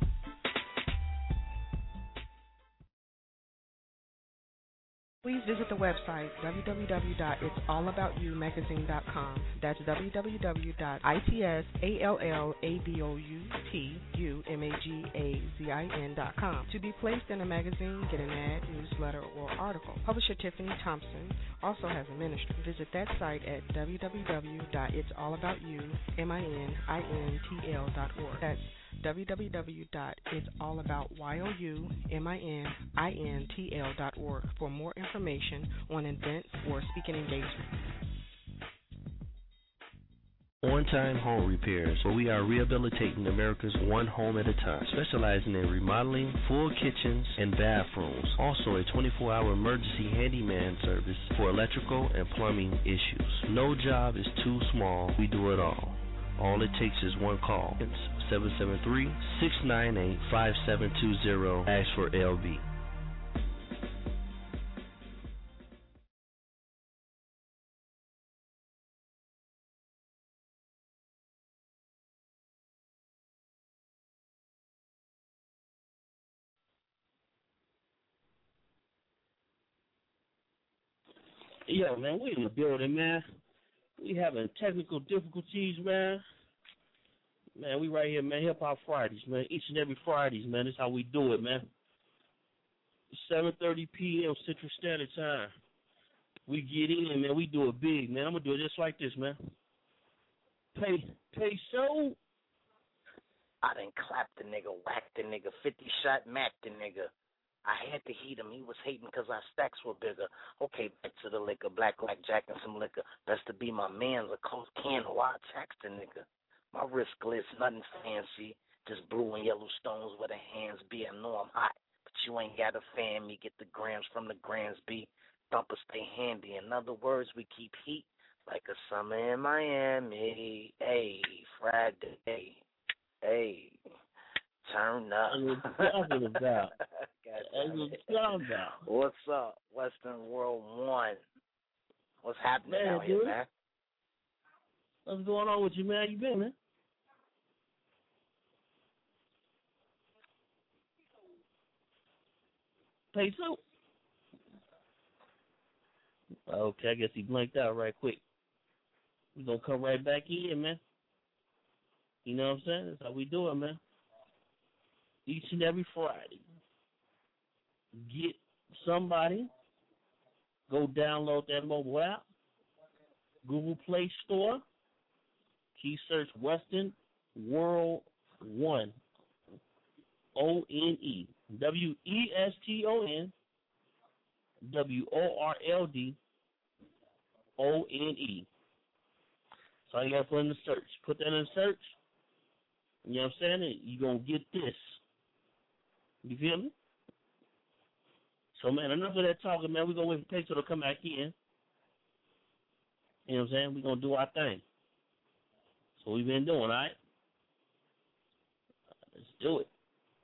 Please visit the website www.it'sallaboutyoumagazine.com. That's www.itsallaboutyoumagazine.com. To be placed in a magazine, get an ad, newsletter, or article. Publisher Tiffany Thompson also has a ministry. Visit that site at www.it'sallaboutyoumintl.org. That's www.it'sallaboutyoumintl.org for more information on events or speaking engagements. On Time Home Repairs, where we are rehabilitating America's one home at a time, specializing in remodeling, full kitchens, and bathrooms. Also a 24-hour emergency handyman service for electrical and plumbing issues. No job is too small. We do it all. All it takes is one call. It's 773-698-5720. Ask for LB. Yeah, man, we in the building, man. We having technical difficulties, man. Man, we right here, man. Hip Hop Fridays, man. Each and every Fridays, man. That's how we do it, man. 7:30 p.m. Central Standard Time. We get in, man. We do it big, man. I'm gonna do it just like this, man. Pay so. I done clapped the nigga, whacked the nigga, 50-shot macked the nigga. I had to heat him. He was hating because our stacks were bigger. Okay, back to the liquor. Black Jack and some liquor. Best to be my man's a cold can. Why tax the nigga? My wrist glitz, nothing fancy. Just blue and yellow stones where the hands be. I know I'm hot, but you ain't got to fan me. Get the grams from the grams be. Thumper stay handy. In other words, we keep heat like a summer in Miami. Hey, Friday. Hey. Turn up. What's up, Western World 1? What's happening out here, man? What's going on with you, man? How you been, man? Peso? Okay, I guess he blanked out right quick. We're going to come right back in, man. You know what I'm saying? That's how we do it, man. Each and every Friday. Get somebody, go download that mobile app, Google Play Store, key search Western World 1, O-N-E, W-E-S-T-O-N, W-O-R-L-D, O-N-E. So you got to put in the search. Put that in the search, you know what I'm saying? You're going to get this. You feel me? So, man, enough of that talking, man. We're going to wait for Peso to come back in. You know what I'm saying? We're going to do our thing. That's what we've been doing, all right? Let's do it.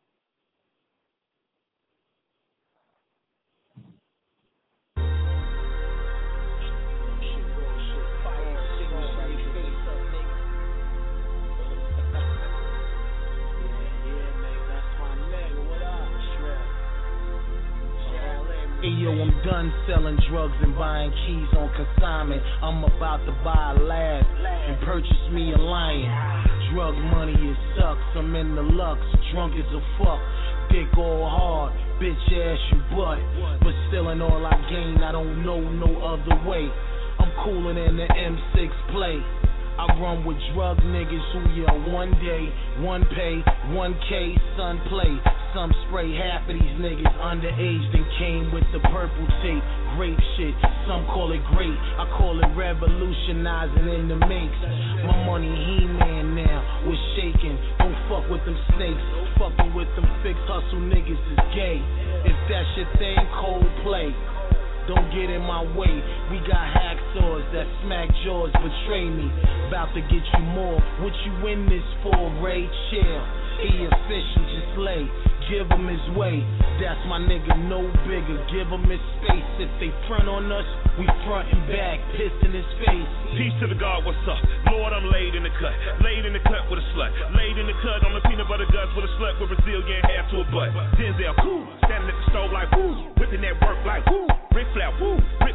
Yo, I'm done selling drugs and buying keys on consignment. I'm about to buy a lab and purchase me a lion. Drug money, it sucks. I'm in the lux, drunk as a fuck. Dick all hard, bitch ass you butt. But still in all I gain, I don't know no other way. I'm cooler than the M6 play. I run with drug niggas who yell one day, one pay, 1K, son play. Some spray, half of these niggas underage and came with the purple tape. Grape shit, some call it great. I call it revolutionizing in the mix. My money He-Man now, was shaking. Don't fuck with them snakes. Fucking with them fixed hustle niggas is gay. If that's your thing, Coldplay. Don't get in my way. We got hacksaws that smack jaws, betray me. About to get you more. What you in this for, Ray? Chill. He official, slay. Give him his way, that's my nigga, no bigger. Give him his space. If they front on us, we front and back, pissed in his face. Peace to the God, what's up? Lord, I'm laid in the cut with a slut. Laid in the cut on the peanut butter guts with a slut with Brazilian hair to a butt. Denzel, cool, standing at the stove like woo, whipping that work like woo. Rick Flair, woo,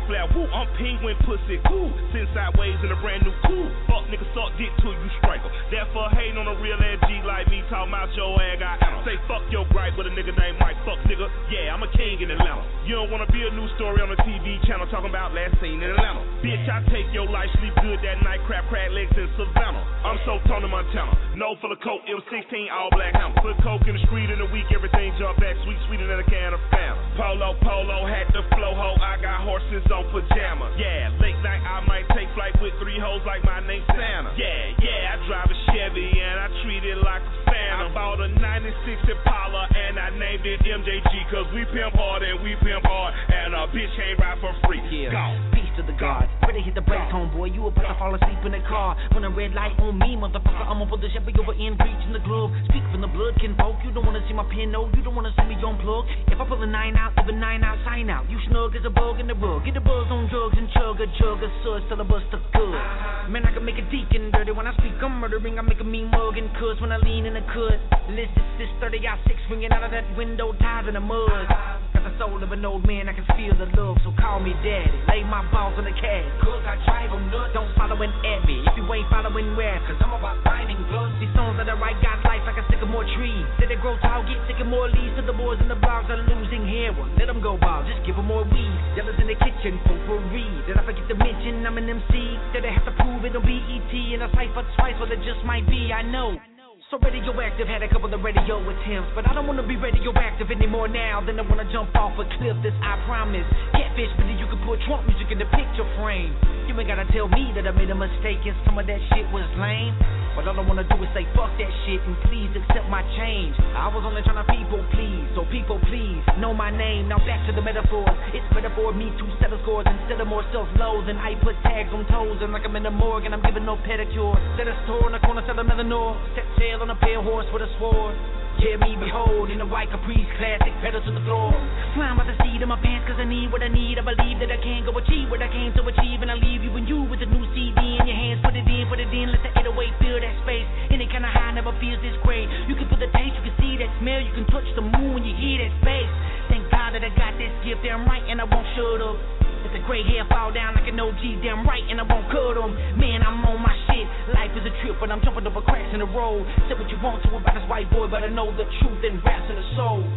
I'm penguin pussy, cool. Sitting sideways in a brand new cool. Fuck nigga, suck dick till you strangle. Therefore, hating on a real ass G like me, talking about your ass got ammo. Say fuck your gripe with a nigga named Mike, fuck nigga. Yeah, I'm a king in Atlanta. You don't wanna be a news story on the TV channel talking about last scene in Atlanta. Bitch, I take your life, sleep good that night, crap legs in Savannah. I'm so Tony Montana. No full of coke, it was 16 all black hammer. Put coke in the street in a week, everything jump back sweet, sweeter than a can of Fanta. Polo, had the flow ho, I got horses on pajamas. Yeah, late night I might take flight with 3 hoes like my name Santa. Yeah, I drive a Chevy and I treat it like a Phantom. I bought a 96 Impala and I named it MJG, cause we pimp hard and we pimp hard, and a bitch can't ride for free. Yeah. Gone. Peace to the God. Ready hit the brakes, homeboy. You about to fall asleep in the car. When a red light on me, motherfucker, I'ma put the Chevy over in reach in the glove. Speak from the blood, kinfolk. You don't wanna see my pen, no. You don't wanna see me on plug. If I pull a 9 out, even 9 out, sign out. You snug as a bug in the rug. Get the buzz on drugs and chug a suds till the bust a good. Man, I can make a deacon dirty. When I speak, I'm murdering. I make a mean mug and cuss when I lean in the cut. Listen, this 30-06 swinging out of that window, tied in the mud. Got the soul of an old man, I can feel the love, so call me daddy. Lay my balls on the cash, cause I drive them nuts. Don't follow and at me if you ain't following rap, cause I'm about finding blood. These songs that I write got life like a sycamore tree. Let it grow tall, get sycamore leaves. To the boys in the blogs are losing hair. Well, let them go bald, just give them more weed. Yellows in the kitchen, potpourri. Did I forget to mention I'm an MC? Did I have to prove it on BET? And I cipher twice, well it just might be, I know. So radioactive, had a couple of radio attempts, but I don't wanna be radioactive anymore now. Then I wanna jump off a cliff, this I promise. Catfish, but then you can put Trump music in the picture frame. You ain't gotta tell me that I made a mistake and some of that shit was lame. What all I wanna do is say fuck that shit and please accept my change. I was only trying to people please, so people please know my name. Now back to the metaphors. It's better for me to settle scores instead of more self-loathing. I put tags on toes and like I'm in the morgue and I'm giving no pedicure. Set a store in the corner, sell a Melanor. Set sail on a pale horse with a sword. Yeah, me behold in a white Caprice classic, pedal to the floor. Flying by the seat of my pants cause I need what I need. I believe that I can go achieve what I came to achieve. And I leave you and you with a new CD in your hands. Put it in, let the 808 fill that space. Any kind of high never feels this great. You can feel the taste, you can see that smell. You can touch the moon when you hear that bass. Thank God that I got this gift, damn right, and I won't shut up. Let the gray hair fall down like an OG, damn right, and I won't cut them. Man, I'm on my shit. Life is a trip, but I'm jumping over cracks in the road. Say what you want to about this white boy, but I know the truth and raps in the soul.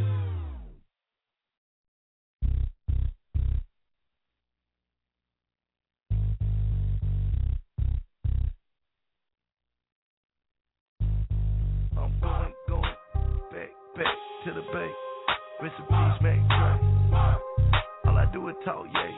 I'm going back to the bay. Rest in peace, Mac Dre. All I do is talk, yay.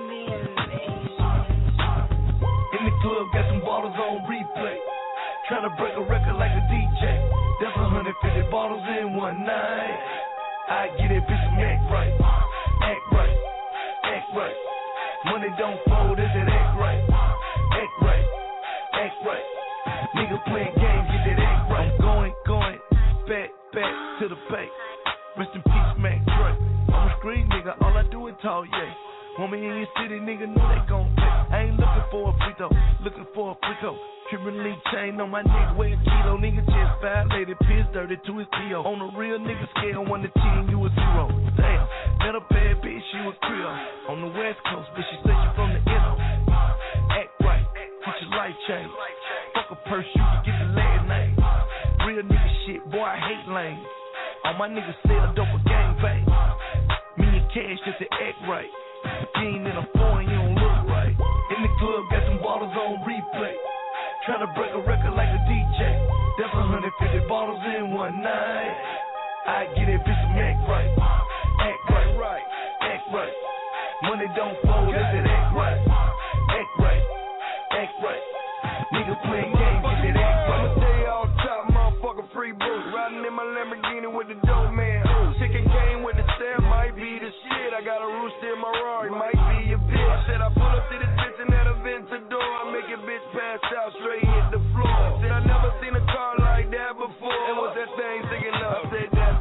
In the club, got some bottles on replay. Tryna break a record like a DJ. That's 150 bottles in one night. I get it, bitch, act right. Act right. Act right. Money don't fold, is it act right? Act right. Act right. Nigga playing games, get that act right. I'm going back to the bay. Rest in peace, Mac Dre. I'm a street nigga, all I do is talk, yeah. Want me in your city, nigga, know they gon' pay. I ain't looking for a free throw, looking for a free throw. Cuban link chain on my nigga, weigh a kilo. Nigga just violated, piss dirty to his P.O. On a real nigga scale, 1 to 10, you a 0. Damn, met a bad bitch, she was Creole. On the west coast, but she said she from the NO. Act right, get your life change. Fuck a purse, you can get the last name. Real nigga shit, boy, I hate lanes. All my niggas sell dope for gangbang. Me and Cash just to act right. You ain't in a foreign, you don't look right. In the club, got some bottles on replay. Tryna break a record like a DJ. That's 150 bottles in one night. I get it, bitch, act right. Act right. Act right. Money don't fold, is it act right? Act right. Act right. Nigga playing games, is it act right? I'ma stay all top, motherfucker, free boost. Riding in my Lamborghini with the dope man. Chicken game with the stare might be the shit. I got a rooster in my Rari, might be a bitch. I said I pull up to this bitch and at a Ventador. I make a bitch pass out, straight hit the floor. Said I never seen a car like that before. And what's that thing sticking up? Said that's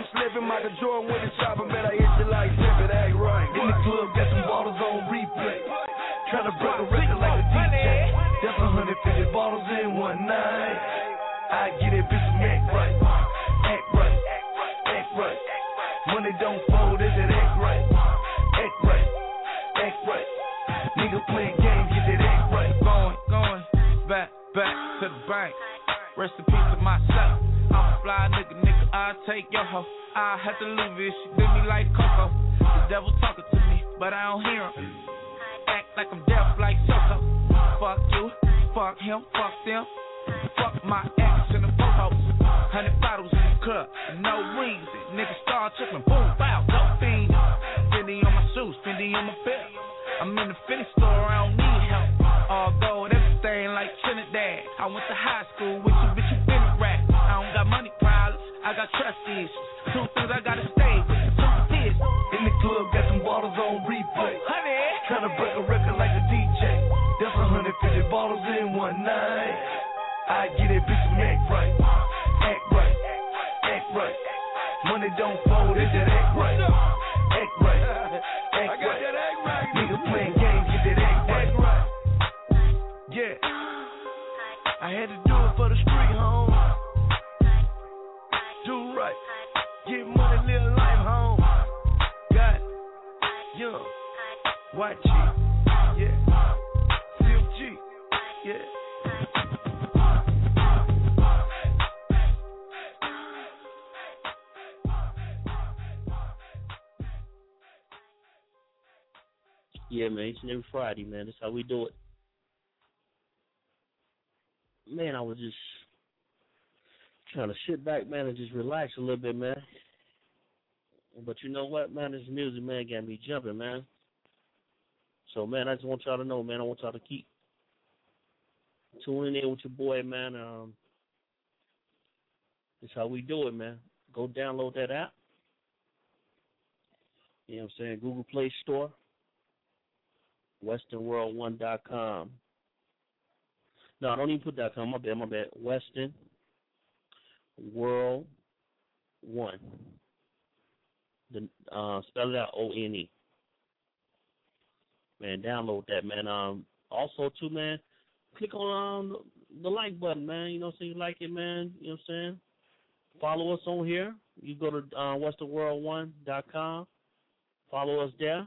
I'm slipping. Michael Jordan with the chopper, man, I hit you like Pippin, act right. In the club, got some bottles on replay. Tryna break a record like a DJ. That's 150 bottles in one night. I get it, bitch, some act right. Act right, act right. Money don't fold, is it act right? Act right, act right. Nigga playing games, get that act right. Going back to the bank. Rest in peace to myself. I'm a fly nigga, I'll take your hoe. I have to leave it, she did me like Coco. The devil talking to me, but I don't hear him. Act like I'm deaf like Soso. Fuck you, fuck him, fuck them. Fuck my ex in the photos. 100 bottles in the club, no reason. Niggas start tripping, boom, bow, dope fiend. Fendi on my shoes, Fendi on my belt. I'm in the Fendi store, I don't need help. All gold, everything like Trinidad. I went to high school with you, bitch, you finna rap. I don't got money problems, I got trust issues. Two things I gotta stay with, two kids. In the club, got some bottles on replay. Honey, tryna break a record like a DJ. That's 150 bottles in one night. I get it, bitch, some act right. Act right, act right. Money don't fold, is that act right? Act right, act right. Nigga playing games, get that act right. Yeah, I had to do it for the street, home. Do right, get money, live life, home. Got young, white G, yeah, Silk G, yeah. Yeah, man, each and every Friday, man. That's how we do it. Man, I was just trying to sit back, man, and just relax a little bit, man. But you know what, man? This music, man, got me jumping, man. So, man, I just want y'all to know, man, I want y'all to keep tuning in with your boy, man. That's how we do it, man. Go download that app. You know what I'm saying? Google Play Store. WesternWorld1.com. No, I don't even put .com. My bad. Western World 1. Spell it out, O-N-E. Man, download that, man. Also, too, man, click on the like button, man. You know what I'm saying? You like it, man. You know what I'm saying? Follow us on here. You go to WesternWorld1.com. Follow us there.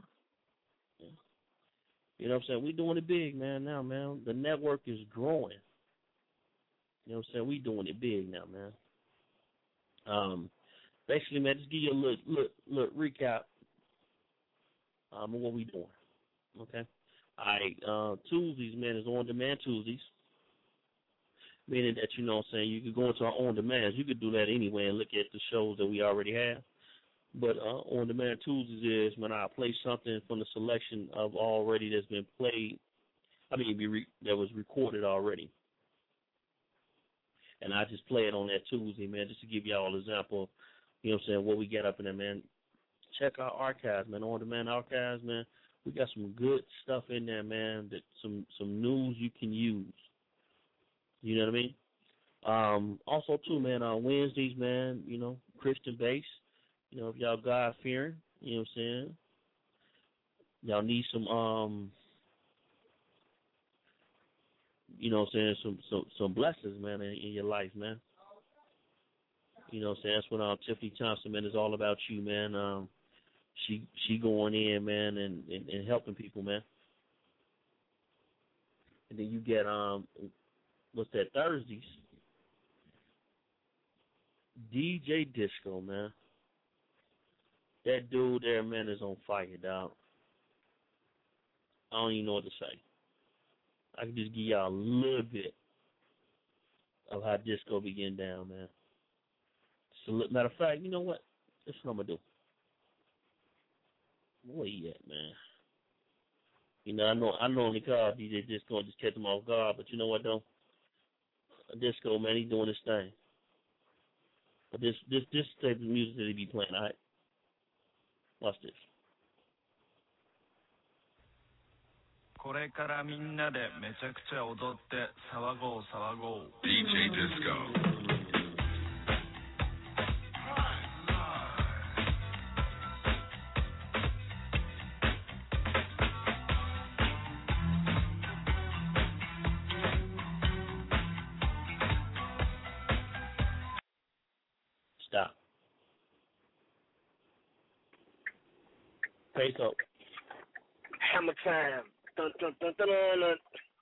You know what I'm saying? We doing it big, man, now, man. The network is growing. You know what I'm saying? We doing it big now, man. Basically, man, just give you a little recap of what we doing. Okay? All right, Tuesdays, man, is on-demand Tuesdays. Meaning that, you know what I'm saying, you could go into our on-demands. You could do that anyway and look at the shows that we already have. But on-demand Tuesdays is when I play something from the selection of already that's been played. I mean, that was recorded already. And I just play it on that Tuesday, man, just to give y'all an example, you know what I'm saying, what we get up in there, man. Check our archives, man, on-demand archives, man. We got some good stuff in there, man, that some news you can use. You know what I mean? Also, too, man, on Wednesdays, man, you know, Christian-based. You know, if y'all God-fearing, you know what I'm saying? Y'all need some, you know what I'm saying, some blessings, man, in your life, man. You know what I'm saying? That's what Tiffany Thompson, man, is all about you, man. She going in, man, and helping people, man. And then you get, what's that, Thursdays? DJ Disco, man. That dude there, man, is on fire, dog. I don't even know what to say. I can just give y'all a little bit of how disco be getting down, man. So, matter of fact, you know what? This is what I'm going to do. Where he at, man? You know, I normally call DJ Disco and just catch him off guard, but you know what, though? Disco, man, he doing his thing. But this type of music that he be playing, all right? Watch this. これからみんなでめちゃくちゃ踊って騒ごう騒ごう DJ Disco Peso. Hammer time. Dun, dun, dun, dun, dun, dun.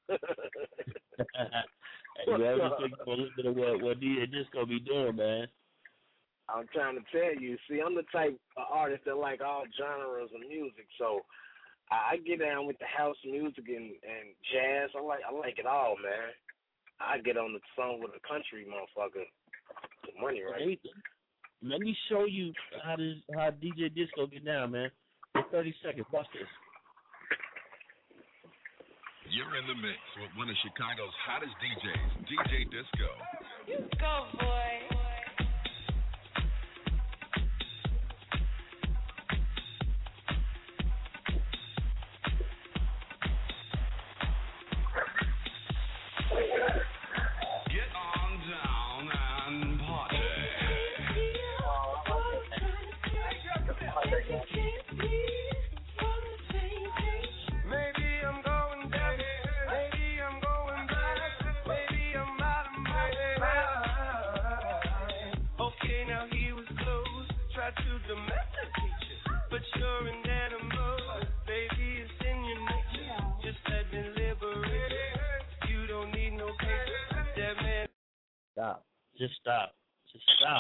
Hey, man, I'm just thinking for a little bit of what DJ Disco be doing, man. I'm trying to tell you. See, I'm the type of artist that like all genres of music, so I get down with the house music and jazz. I like it all, man. I get on the song with a country motherfucker. The money, right? Let me show you how DJ Disco get down, man. In 30 seconds. Watch this. You're in the mix with one of Chicago's hottest DJs, DJ Disco. You go, boy. Get on down and party. Maybe I'm going down, maybe I'm going back, maybe I'm out of my mind. Okay, now he was close, tried to domesticate you, but you're an animal, baby, it's in your nature. Just let me liberate it. You don't need no paper, that man. Stop. Just stop. Just stop.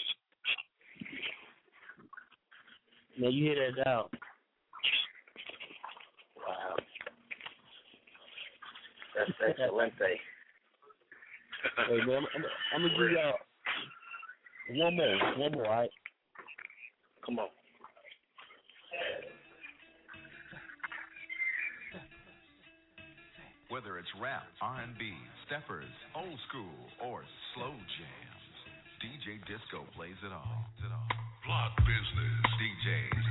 Now you hear that out. Wow. That's excellent. Hey, man, I'm going to give y'all one more, all right? Come on. Whether it's rap, R&B, steppers, old school, or slow jams, DJ Disco plays it all. Block business. DJs.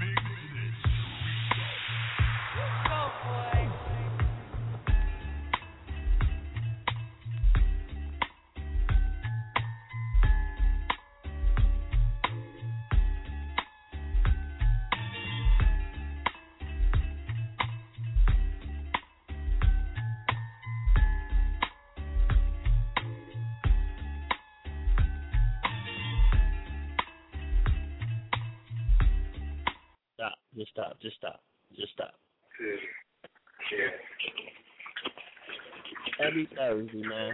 Go, boy. Just stop. Every Thursday, man.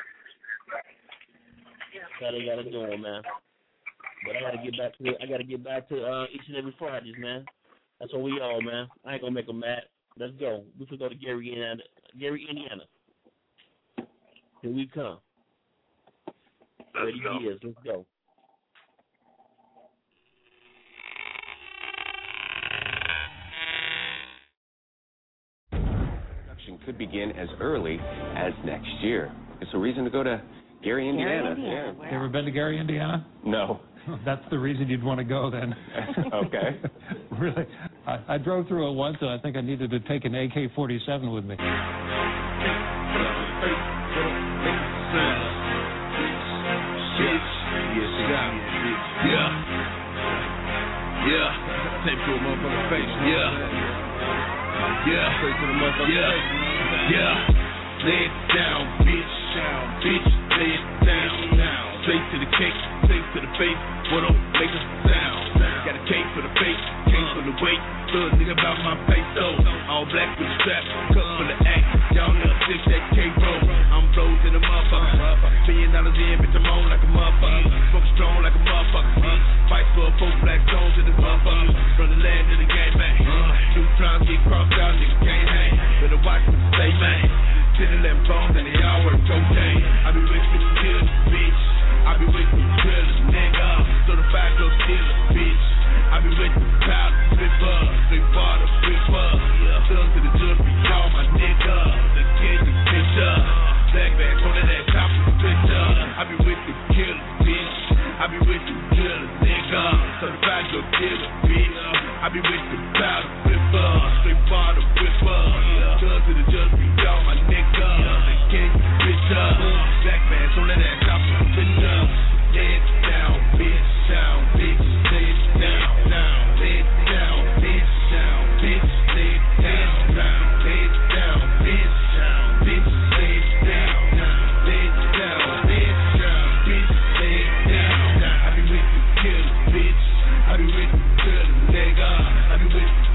That's they gotta do it, man. But I gotta get back to each and every Fridays, man. That's what we all, man. I ain't gonna make them mad. Let's go. We should go to Gary, Indiana. Here we come. 30 years. Let's go. Could begin as early as next year. It's a reason to go to Gary, Indiana. Yeah. You ever been to Gary, Indiana? No. That's the reason you'd want to go then. Okay. Really, I drove through it once, and I think I needed to take an AK-47 with me. Yeah. Tape to a motherfucker's face. Yeah. Straight to the motherfucker's face. Yeah, lay it down, bitch. Lay it down. Straight to the cake, straight to the face. What don't make a sound? Got a cake for the face, cake for the weight. Thug nigga about my peso. All black with the strap, cut for the act. Y'all never sip that K-roll. I'm blow to the motherfucker. $1 billion in, bitch, I'm on like a motherfucker. Smoke strong like a motherfucker. Fight for a 4 black stones in this motherfucker. From the land to the game, man. Two trying to get crossed out, nigga can't hang. Better watch what you say, man. Sitting them bones and they all work cocaine. I be with the killers, bitch. I be with the drillers, nigga. Certified drug dealer, bitch. I be with the powder, flipper, big water, flipper. Sell to the judge, be all my nigga. The kid, the picture. Black man, on that top of the picture. I be with the killers, bitch. I be with the drillers, nigga. Certified drug dealer, bitch. I be with the powder, flipper, straight water, flipper. Sell to the judge, be all my nigga. The kid, the picture. Black man, on that top of the picture. Lay it down, bitch, down, bitch. Lay it down, lay it down, bitch, down, bitch. Lay it down, lay it down, bitch, bitch. Lay it down, lay it down, bitch, bitch. Lay it down. I be with the killers, bitch. I be with the killers, nigga. I be with the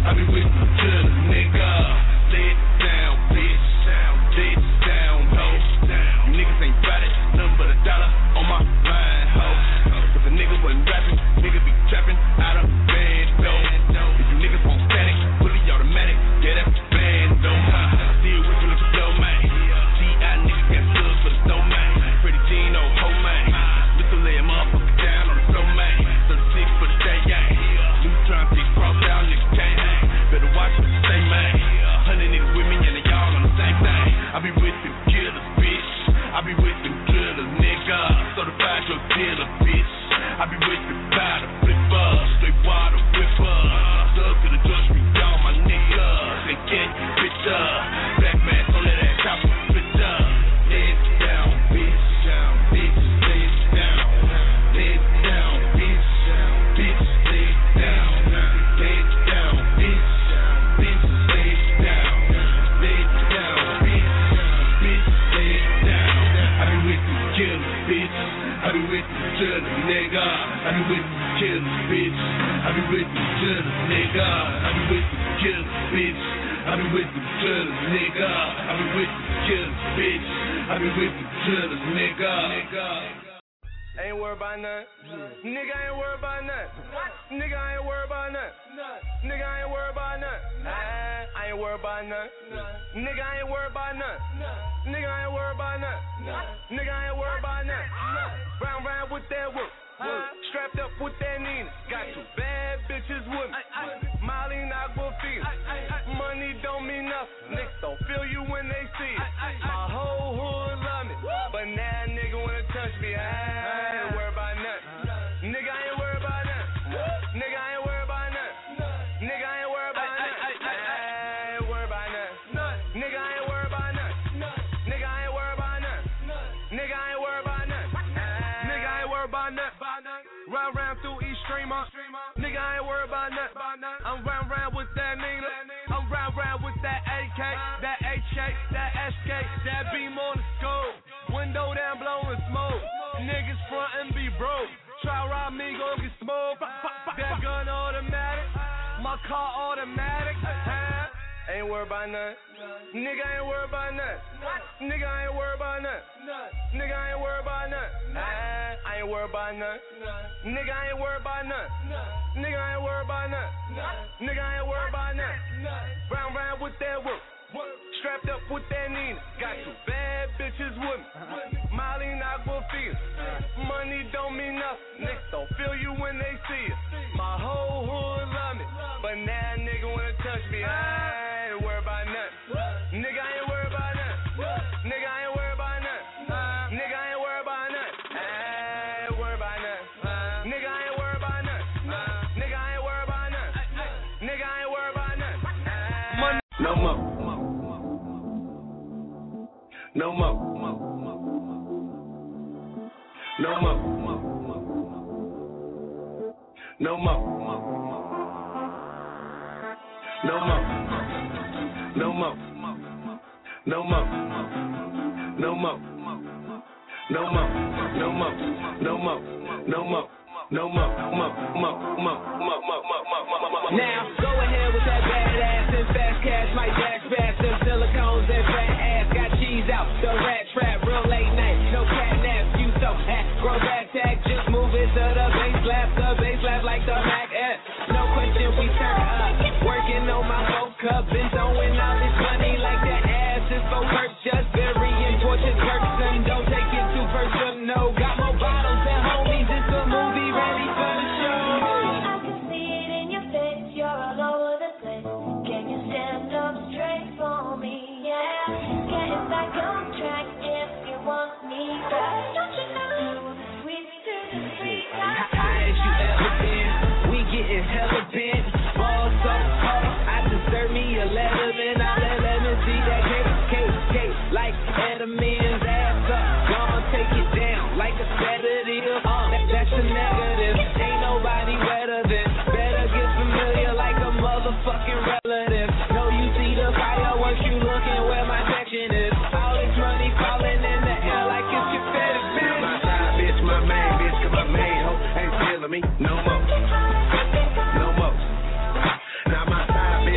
I be with the killer nigga. Lay it down, bitch. Lay it down, ho. You niggas ain't got it, nothing but a dollar on my mind, ho. If a nigga wasn't rapping, nigga be trapping out of bando. If you niggas want static, fully automatic, yeah, that's bando. Still with you look slow, man. T.I. niggas got slugs for the snow, man. Pretty Gino, ho, man. Little lay a motherfucker down on the floor, man. 36 for the day, yeah. New trying to cross down, niggas can't hang. Better watch what you say, man. 100 niggas with me and they all on the same thing. I be with them killers, bitch. I be with them killers, nigga. Certified drug dealer, bitch. I be with them powder flipper, straight water whipper. Thug to the drug street, y'all my niggas. They can't bitch up. Black man, don't let that cop split up. Lay it down, bitch. Bitch, lay it down. Lay it down, bitch. Bitch, lay it down. Lay it down, bitch. Bitch, lay it down. Lay it down, bitch. Bitch, lay it down. I be with the killers, bitch. I be with the killers, nigga. I be with the killers, bitch. I be with the killers, nigga. I be with the killers, bitch. I be with the killers, nigga. I be with the killers, bitch. I be with the killers, nigga. Ain't worried about nothing. Nigga ain't worried about nothing. Nigga ain't worried about nothing. Nigga ain't worried about nothing. I ain't worried about nothing. Nigga ain't worried about nothing. Nigga ain't worried about nothing. Nigga ain't worried about nothing. Round with that work. Strapped up with that Nina. Got two bad bitches with me. Molly not gon' feel it. Money don't mean nothing. Niggas don't feel you when they see it. My whole hood love me. But now nigga wanna touch me. I ain't worried about nothing. Nigga ain't worried about nothing. Nigga ain't worried about nothing. Nigga ain't worried about nothing. I ain't worried about nothing. Nigga ain't worried about nothing. Nigga ain't worried about nothing. Nigga ain't worried about nothing. Nigga ain't worried about nothing. Round through East Streamer. Nigga ain't worried about nothing. I'm round with that Nina. I'm round with that AK, that HK, that SK, that beam on the scope. Window down blowing smoke. Niggas front and be broke. Try rob me, gon' get smoked. That gun automatic. My car automatic. Ain't worried about nothing. Nigga ain't worried about nothing. Nigga ain't worried about nothing. Nigga ain't worried about nothing. I ain't worried about nothing. Nigga ain't worried about nothing. Nigga ain't worried about nothing. Nigga ain't worried about nothing. Round with that work. Strapped up with that Nina. Got two bad bitches with me. Molly not gon' feel it. Money don't mean nothing. Niggas don't feel you when they see it. My whole hood love me. But now nigga wanna touch me. I ain't worried about nothing. Nigga ain't worried about nothing. Nigga ain't worried about nothing. Nigga ain't worried about nothing. I ain't worried about nothing. Nigga ain't worried about nothing. Nigga ain't worried about nothing. Nigga ain't worried about nothing. No more. No more. No more. No more. No more. No more. No more. No more. No more. No more. No more. No more. No more. Now go ahead with that badass and fast cash, my dash back, them silicones and fat ass. Got cheese out, the rat trap, real late night, no catnaps, you so hat. Grow back tag, just move it to the bass lap like the Mac F. No question, we turn up. Working on my whole cup, been throwing all this money like that ass is for perk. Just very important person, don't take it too personal. No, got more bottles than homies, it's a movie ready for the show. You're all over the place. Can you stand up straight for me? Yeah, getting back on track if you want me back. Don't you know the sweet to the sweet? High as you ever been, we getting hella bent. Ball so hard, I deserve me a Letterman. Let me see that cake, like Edelman's ass up. Gonna take it down like a sedative. That's a negative. Ain't nobody wetter than. Better get familiar like a motherfucking relative. No, you see the fireworks, you looking where my section is. All this money falling in the air like it's confetti. Now my side bitch, my main bitch, cause my main hoe ain't feeling me no more. No more. Now my side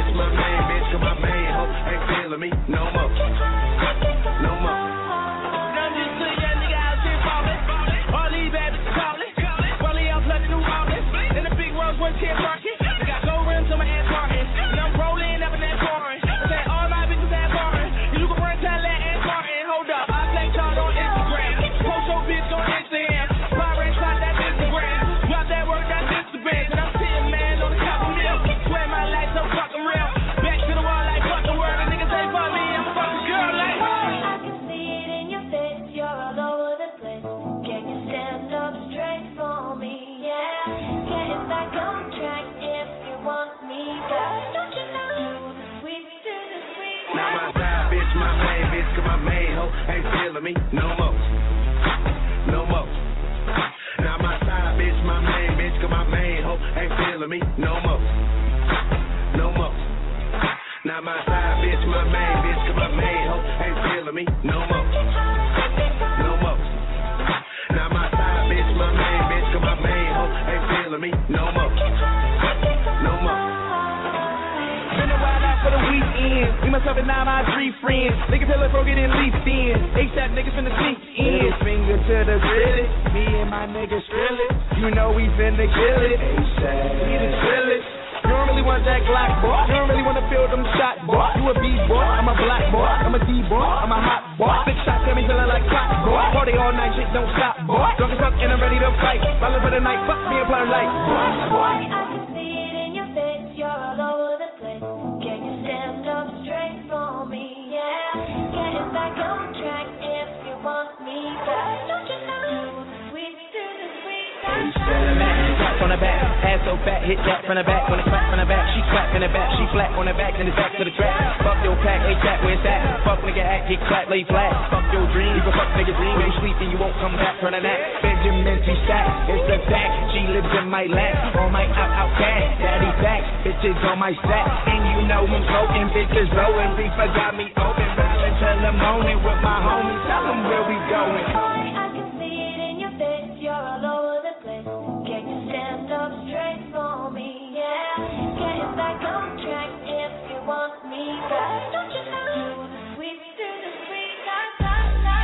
ain't feeling me no more. No more. Now my side bitch, my main bitch, cause my main hoe ain't feeling me no more. No more. Now my side bitch, my main bitch, cause my main hoe ain't feeling me no more. No more. Now my side bitch, my main bitch, cause my main hoe ain't feeling me no more. No more. Been a while out for the weekend. Me, myself, and now my 3 friends. Niggas tell us bro get in least in. ASAP niggas finna sneak in. Middle finger to the grillet. Me and my niggas drill it. You know we finna kill it. ASAP. We the drill it. You don't really want that Glock, boy. You don't really want to feel them shot, boy. You a B-boy, I'm a black boy. I'm a D-boy, I'm a hot boy. 6 shots got me feeling like clock, boy. Party all night, shit don't stop, boy. Drunk as fuck and I'm ready to fight. Ballin' for the night, fuck me and play like, boy. I can see it in your face, you're all over the place. Can you stand up straight for me, yeah? Getting back on track if you want me back. Don't you know, sweet to the sweet. Clap on the back, ass so fat, hit that from the back. When it clap from the back, she clap in the back. She flat on the back, then it's back to the track. Fuck your pack, A-Trap, where's that? Fuck nigga act, get clap, lay flat. Fuck your dream, you can fuck nigga dream. When you sleep and you won't come back, turn a nap. Benjamin T. Stack, it's the back. She lives in my lap, on my out cash. Daddy back, bitches on my stack. And you know I'm smoking, bitches blowing. Reefer got me open, rollin' till the morning with my homies. Tell them where we going. I can see it in your face, you're all over the place. Can you stand up straight for me, yeah? Getting back on track if you want me back. Don't you know, sweet to the sweet, la la la.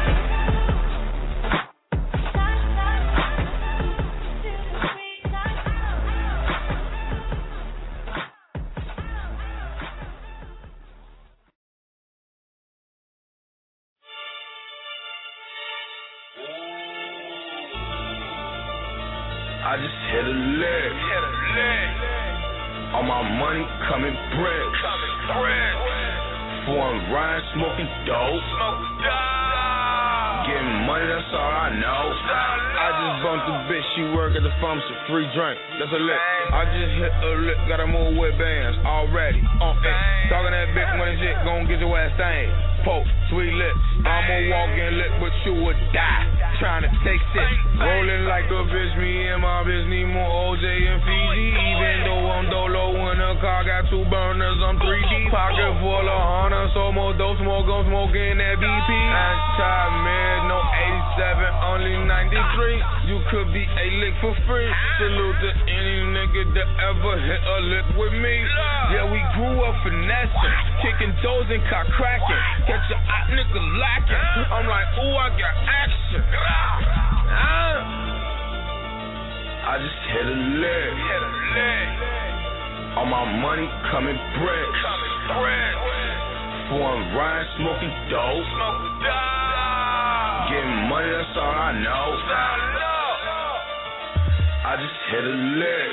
I just hit a lick. All my money coming bricks. Foreign rhyme, smoking dope. Getting money, that's all I know. I just bumped a bitch, she work at the pharmacy, free drink, that's a lick. I just hit a lick, gotta move with bands, already, on it. Talking that big money shit, gon' get your ass stained. Poke, sweet lips, I'ma walk in lick, but you would die. Trying to take shit, rolling like a bitch, me and my bitch need more OJ and Fiji. Even though I'm dolo, when the car got 2 burners, I'm 3D. Pocket full of Honda, so more dope, more gun smoking that BP. Anti-med, no 87, only 93. You could be a lick for free. Salute to any nigga that ever hit a lick with me. Yeah, we grew up finessing, kicking doors and cock cracking. Catch your eye nigga lacking. I'm like, ooh, I got action. I just hit a lick. All my money coming bricks. Foreign rhyme, smoking dope. Getting money, that's all I know. I just hit a lick.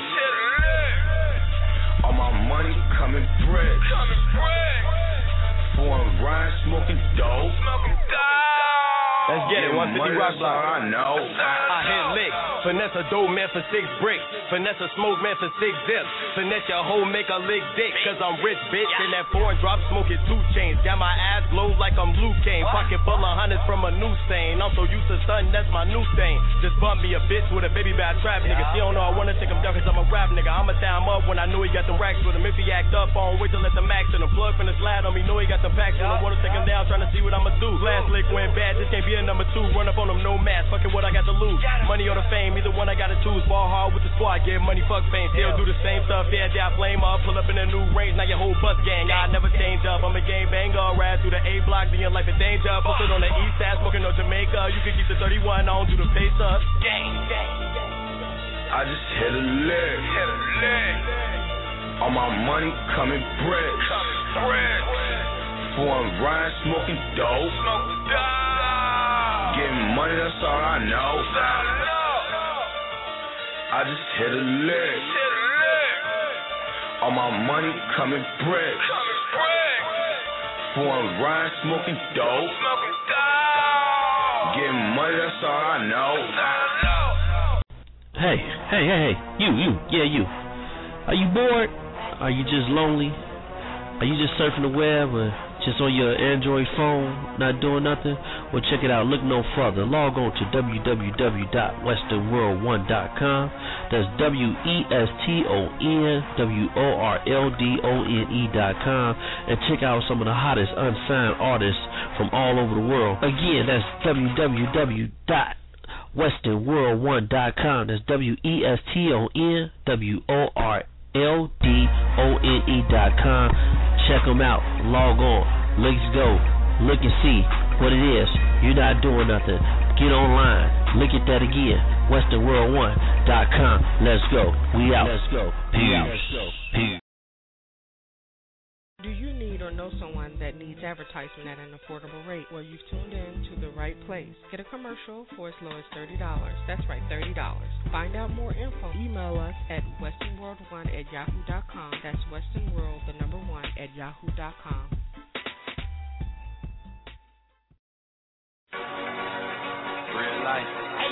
All my money coming bricks. Foreign rhyme, smoking dope. Let's get it, 150 Rock Block. I know. I hit lick. Finesse a dope man for 6 bricks. Finesse a smoke man for 6 zips. Finesse your hoe, make a lick dick. Cause I'm rich, bitch. And that foreign drop smoking 2 chains. Got my ass glowed like I'm Luke Kane. Pocket full of hundreds from a new stain. I'm so used to stunting, that's my new thing. Just bump me a bitch with a baby bad trap nigga. She don't know I wanna take him down cause I'm a rap nigga. I'ma tie him up when I know he got them racks with him. If he act up, I don't wait to let the max in him. Plug from the slide on me, know he got them packs in him. Wanna take him down, trying to see what I'ma do. Last lick went bad, this can't be a number 2. Run up on him, no mask, fucking what I got to lose. Money or the fame, either one I gotta choose. Ball hard with the squad, get money, fuck fame. Still do the same stuff, yeah, flame up. Pull up in a new range, now your whole bus gang. I never change up, I'm a gang banger. Ride through the A block, being life in danger. Posted on the east side, smoking on Jamaica. You can keep the 31 on, do the face up. Gang. I just hit a lick. All my money coming bricks. Foreign rhyme, smoking dope. Getting money, that's all I know. I just hit a lick. All my money coming bricks. Foreign rhyme, smoking dope. Getting money, that's all I know. Hey, you. Are you bored? Are you just lonely? Are you just surfing the web or Just on your Android phone, not doing nothing? Well, check it out. Look no further. Log on to www.westernworld1.com. That's WESTONWORLDONE.com. And check out some of the hottest unsigned artists from all over the world. Again, that's www.westernworld1.com. That's WESTONWORLDONE.com. Check them out. Log on. Let's go. Look and see what it is. You're not doing nothing. Get online. Look at that again. WesternWorld1.com. Let's go. We out. Let's go. Peace. Let's go. Peace. Do you need or know someone that needs advertisement at an affordable rate? Well, you've tuned in to the right place. Get a commercial for as low as $30. That's right, $30. Find out more info. Email us at westernworld1@yahoo.com. That's westernworld1@yahoo.com. Real life.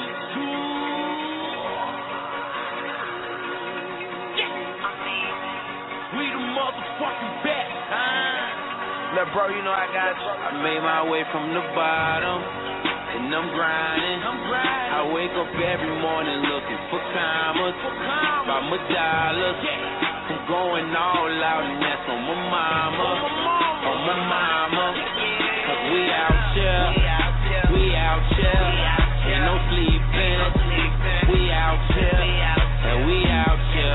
We the motherfucking best. Look, bro, you know I got you. I made my way from the bottom, and I'm grinding. I wake up every morning looking for commas, by my dollars. I'm going all out, and that's on my mama, on my mama. Cause we out here, ain't no sleeping. We out here, and we out here,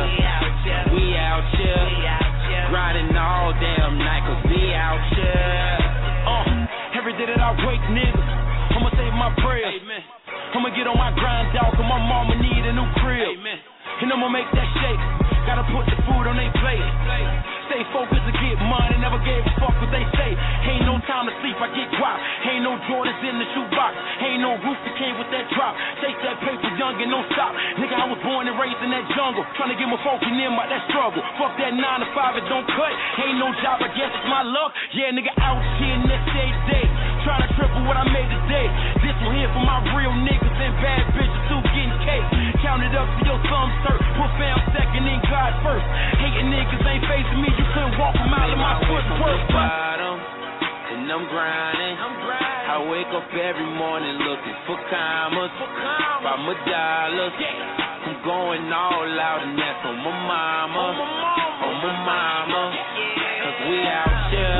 grinding all damn night, cause we out here. Every day that I wake, nigga, I'ma say my prayers. Amen. I'ma get on my grind, dog, cause my mama need a new crib. Amen. And I'ma make that shake. Gotta put the food on their plate. Stay focused to get money, never gave a fuck what they say. Ain't no time to sleep, I get guap. Ain't no Jordans in the shoebox. Ain't no roof that came with that drop. Chase that paper young and don't stop. Nigga, I was born and raised in that jungle. Trying to get my folk in them out that struggle. Fuck that 9 to 5, it don't cut. Ain't no job, I guess it's my luck. Yeah, nigga, out here next day. Trying to triple what I made today. This one here for my real niggas and bad bitches too getting cake. Count it up to your thumb, sir. Put fam second and God first. Hating niggas ain't facing me. You couldn't walk a mile in my footwork. And I'm grinding. I wake up every morning looking for commas, by my dollars. I'm going all out, and that's on my mama, on my mama. Cause we out here,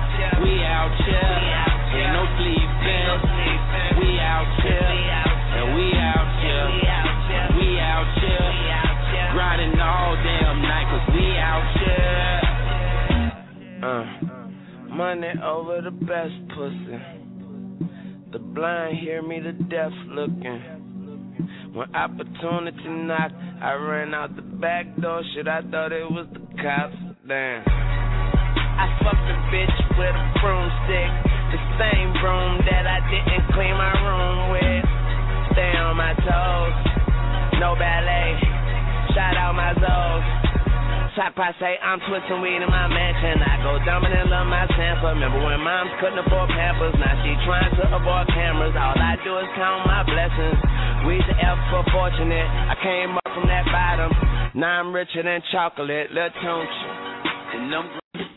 ain't no sleeping. We out here, and we out here, grinding all damn night, cause we out here. Money over the best pussy. The blind hear me, the deaf looking. When opportunity knocked, I ran out the back door. Shit, I thought it was the cops. Damn. I fucked a bitch with a broomstick. The same broom that I didn't clean my room with. Stay on my toes. No ballet. Shout out my Zoes. Top I say I'm twisting weed in my mansion. I go dumbing and love my sample. Remember when moms couldn't afford Pampers? Now she trying to avoid cameras. All I do is count my blessings. We the F for fortunate. I came up from that bottom. Now I'm richer than chocolate. Lil' Tunch. And I'm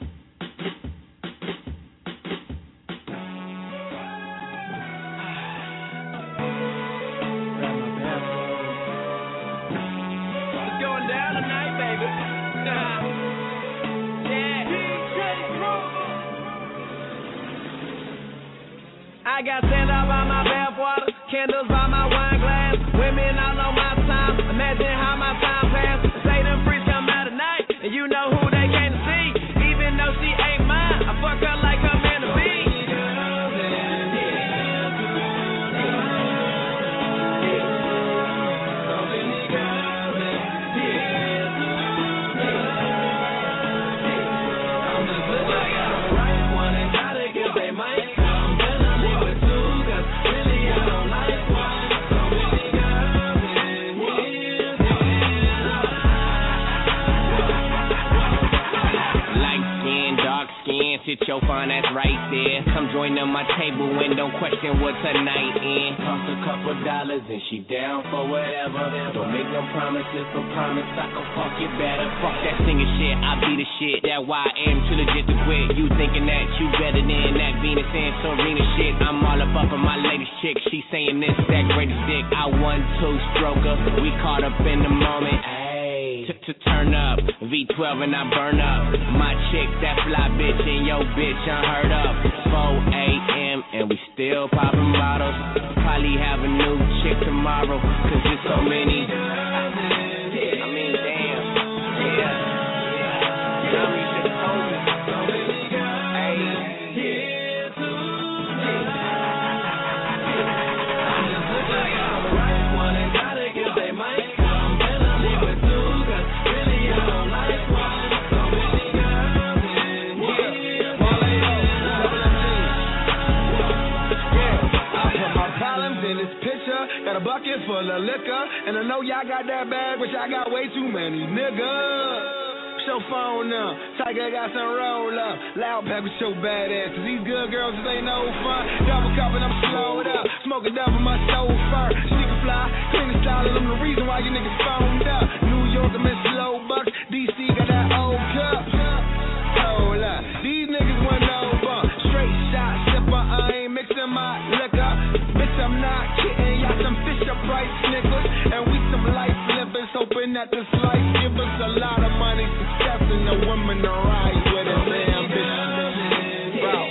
I got sand out by my bathwater, candles by my wine glass, women all on my time. Imagine how my time passed. Say them freaks come out at night, and you know who they came to see. Even though she ain't mine, I fuck her like her man to be. in, dark skin, sit your fine ass right there. Come join on my table and don't question what tonight in. Toss a couple dollars and she down for whatever. Don't make no promises, but promise I can fuck you better. Fuck that singing shit, I be the shit. That why I am too legit to quit. You thinking that you better than that Venus and Serena shit. I'm all up on my latest chick. She saying this, that greatest dick. I 1-2 stroker. We caught up in the moment. To turn up, V12 and I burn up. My chick, that fly bitch, and yo bitch unheard of. 4 a.m. and we still popping bottles. Probably have a new chick tomorrow, cause there's so many. I mean, damn. Yeah. You should've told me. Got a bucket full of liquor, and I know y'all got that bag, but y'all got way too many niggas. Show phone up, Tiger got some roll up. Loud pack with your badass, cause these good girls, this ain't no fun. Double cup and I'm slowed up, smoking down for my chauffeur. Sneaker fly, clean the style, and I'm the reason why you niggas phoned up. New York, I'm in slow bucks, DC got that old cup. Hold up, these niggas want no bump. Straight shot, sipper, I ain't mixing my liquor. Bitch, I'm not kidding, y'all some Fisher Price niggas. And we some life livers, hoping that this life give us a lot of money, success, and the women to ride with us. Ambition, bro.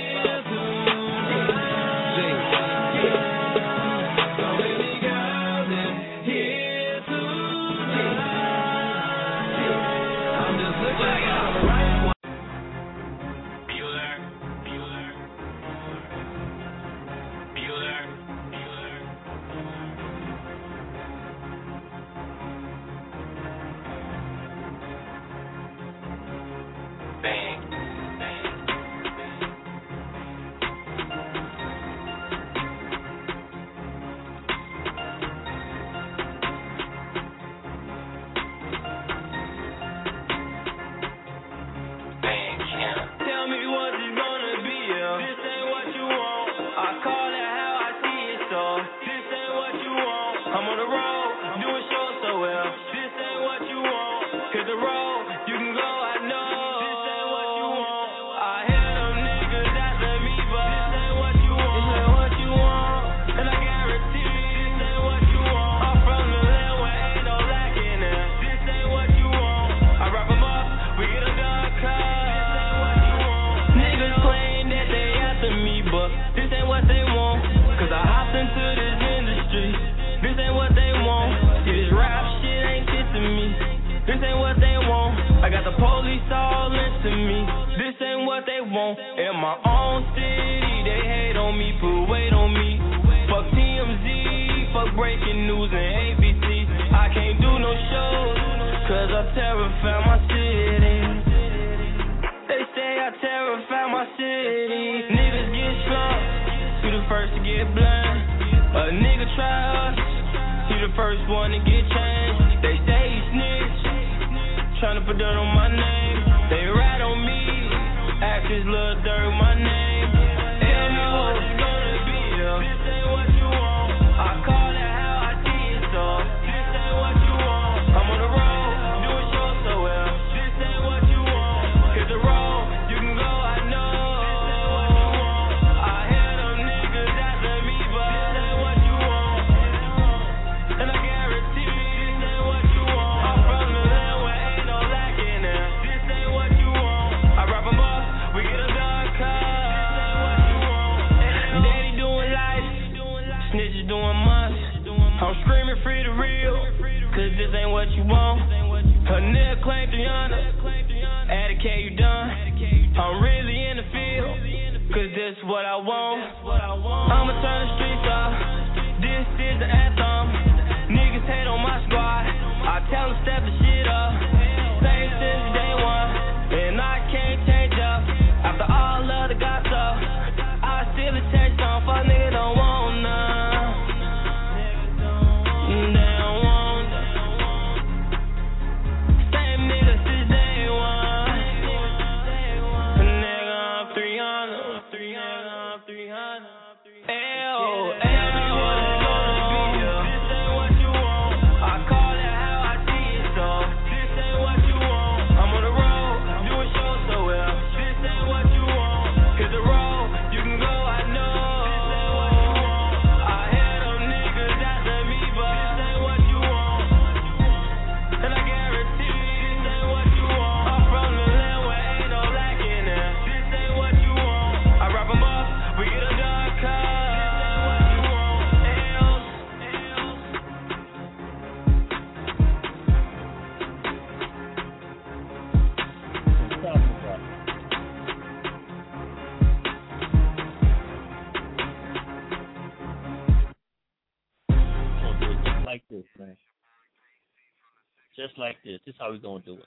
just like this. This is how we gonna do it.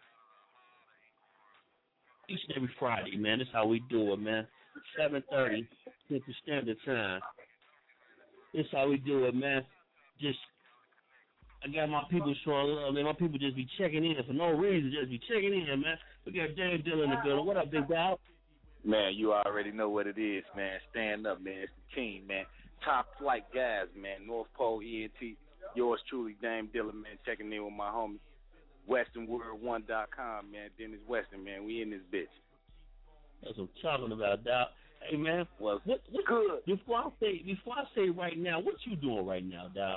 Each and every Friday, man. This is how we do it, man. 7:30 Central Standard Time. This is how we do it, man. I got my people showing love, man. My people just be checking in for no reason, just be checking in, man. We got Dame Dilla in the building. What up, big dog? Man, you already know what it is, man. Stand up, man. It's the team, man. Top flight guys, man. North Pole ENT. Yours truly, Dame Dilla, man. Checking in with my homie. WesternWorld1.com, man. Dennis Weston, man. We in this bitch. That's what I'm talking about, dog. Hey, man. What good? Before I say right now, what you doing right now, dog?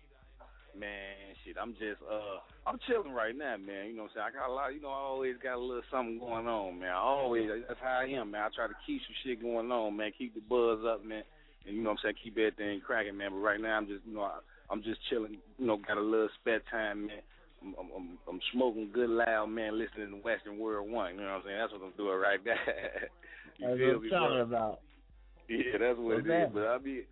Man, shit, I'm just, I'm chilling right now, man. You know what I'm saying? I got a lot, I always got a little something going on, man. That's how I am, man. I try to keep some shit going on, man. Keep the buzz up, man. And, you know what I'm saying, keep everything cracking, man. But right now, I'm just chilling, got a little spare time, man. I'm smoking good loud, man, listening to Western World 1. You know what I'm saying? That's what I'm doing right now. That's what I'm talking about. Yeah, that's what it is. But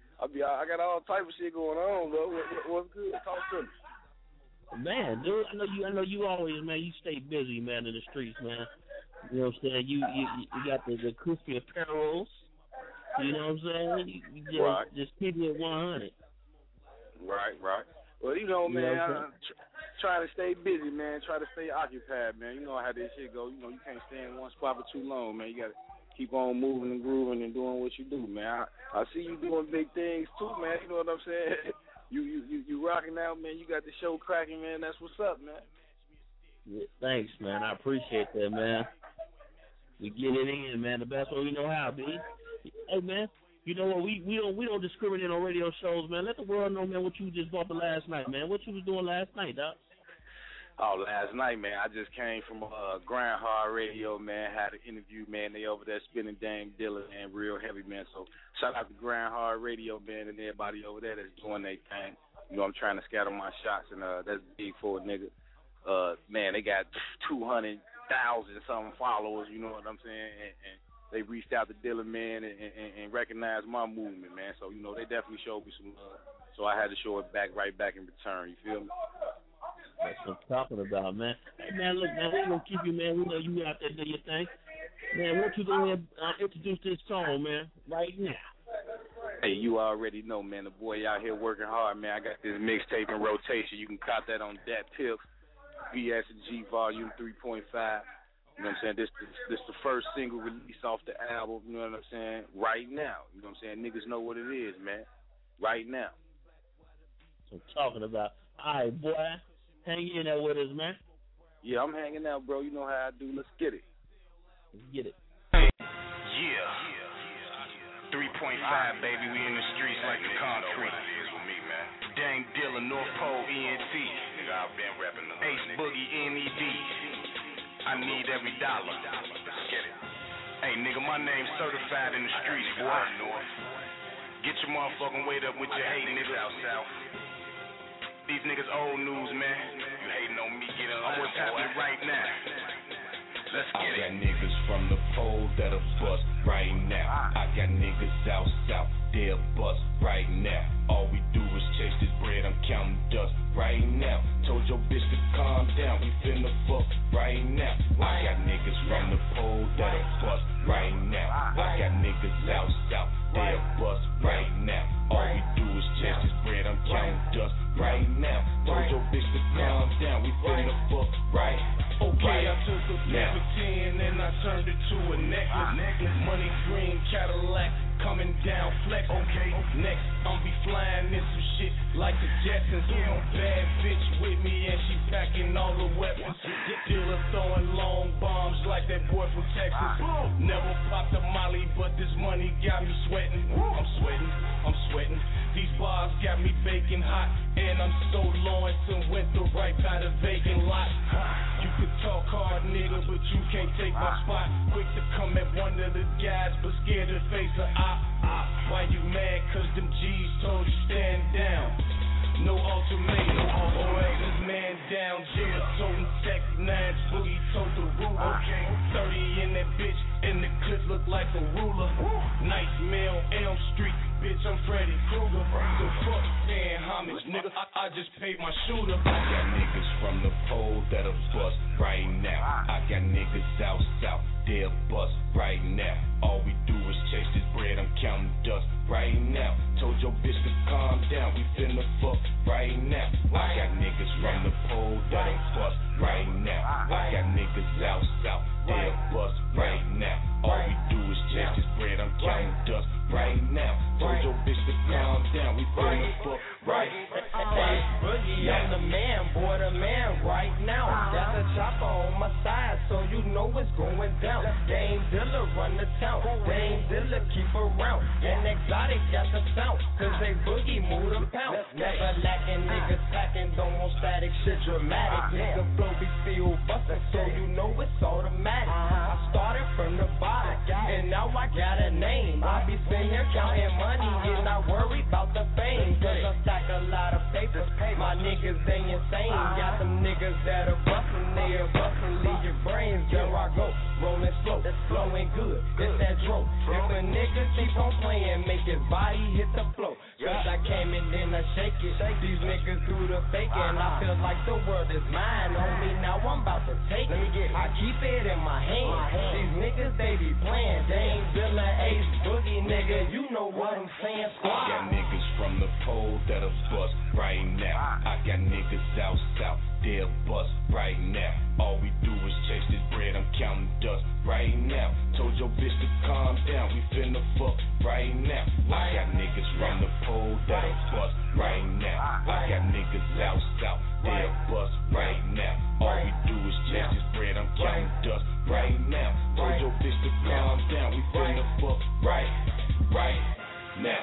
I got all type of shit going on, though. What's good? Talk to me. Man, dude, I know you always, man, you stay busy, man, in the streets, man. You know what I'm saying? You got the crispy apparels. You know what I'm saying? You just keep it 100. Right. Well, man, I'm trying to stay busy, man. Try to stay occupied, man. You know how this shit go. You can't stay in one spot for too long, man. You got to keep on moving and grooving and doing what you do, man. I see you doing big things too, man. You know what I'm saying? You rocking out, man. You got the show cracking, man. That's what's up, man. Yeah, thanks, man. I appreciate that, man. We get it in, man. The best way we know how, B. Hey, man. You know what? We don't discriminate on radio shows, man. Let the world know, man, what you just bought the last night, man. What you was doing last night, dog? Oh, last night, man, I just came from Grind Hard Radio, man. Had an interview, man. They over there spinning Dame Dilla and real heavy, man. So shout out to Grind Hard Radio, man, and everybody over there that's doing their thing. I'm trying to scatter my shots, and that's big for a nigga. Man, they got 200,000 something followers, you know what I'm saying? And they reached out to Dilla, man, and recognized my movement, man. So, they definitely showed me some love. So I had to show it right back in return, you feel me? That's what I'm talking about, man. Hey, man, look, man, we're going to keep you, man. We know you out there doing your thing. Man, why don't you go ahead and introduce this song, man, right now? Hey, you already know, man. The boy out here working hard, man. I got this mixtape in rotation. You can cop that on Dat Piff, VS&G Volume 3.5. You know what I'm saying? This the first single release off the album, you know what I'm saying? Right now. You know what I'm saying? Niggas know what it is, man. Right now. That's what I'm talking about. All right, boy. Hang in there with us, man. Yeah, I'm hanging out, bro. You know how I do. Let's get it. Let's get it. Yeah. 3.5, baby. We in the streets like the concrete. Dame Dilla, North Pole, ENT. Ace Boogie, NED. I need every dollar. Get it. Hey, nigga, my name's certified in the streets, boy. Get your motherfucking weight up with your hate, nigga. South. These niggas old news, man. You hating on me, get on what's happening right now. Let's get it. I got niggas from the pole that'll bust right now. I got niggas out south, they'll bust right now. All we do is chase this bread, I'm counting dust right now. Told your bitch to calm down, we finna fuck right now. I got niggas from the pole that'll bust right now. I got niggas out south, they'll bust right now. All we do is chase this bread, I'm counting dust right now. Told your bitch to calm down, we finna fuck right. Okay, I took a paper 10 and I turned it to a necklace. Money green Cadillac coming down flex. Okay, next I'm be flying in some shit like the Jetsons. Bad bitch with me and she packing all the weapons. Dilla throwing long bombs like that boy from Texas. Never popped a Molly, but this money got me sweating. I'm sweating. These bars got me baking hot, and I'm so Lawrence and went the right by the vacant lot. You could talk hard, nigga, but you can't take my spot. Quick to come at one of the guys, but scared to face a op. Why you mad? Cause them G's told you stand down. No ultimatum, or else this man down. Jimmy toting Tech 9s, Boogie told the ruler. 30 in that bitch, and the clip look like a ruler. Nice meal, Elm Street, bitch, I'm Freddy Krueger. The fuck saying, huh? homage, nigga. I just paid my shooter. I got niggas from the pole that'll bust right now. I got niggas out south, they'll bust right now. All we do is chase this bread, I'm counting dust right now. Told your bitch to calm down, we finna fuck right now. I got niggas from the pole that'll bust right now. I got niggas out south, they'll bust right now. All we do is chase this bread, I'm counting dust right now. Told your bitch to calm down, we finna fuck right Hey, Boogie, I'm the man, boy, the man right now. Got the chopper on my side, so you know it's going down. Dame Dilla run the town, Dame Dilla keep around. And Exotic got the sound, cause they Boogie move the pound. Never lacking, niggas packing, don't want static, shit dramatic. Nigga flow be still bustin', so you know it's automatic. I started from the bottom, and now I got a name. I be sitting here counting money, and not worried about the fame. Cause I stack a lot of papers, my niggas, they insane. Got some niggas that are bustin', they are bustin', leave your brains. There I go, rolling slow, flowing good, it's that dro. If a nigga keep on playing, make his body hit the flow. Cause I came in, then I shake it. These niggas do the faking. I feel like the world is mine on me, now I'm about to take it. I keep it in my hand. These niggas, they be playing. Dame Dilla, Ace Boogie, nigga, you know what I'm saying. I got niggas from the pole that'll bust right now. I got niggas out south, they'll bust right now. All we do is chase this bread, I'm counting dust right now. Told your bitch to calm down, we finna fuck right now. I got niggas from the pole that'll bust right now. I got niggas out south, they'll bust right now. All we do is chase this bread, I'm counting dust right now. Told your bitch to calm down, we finna fuck right now.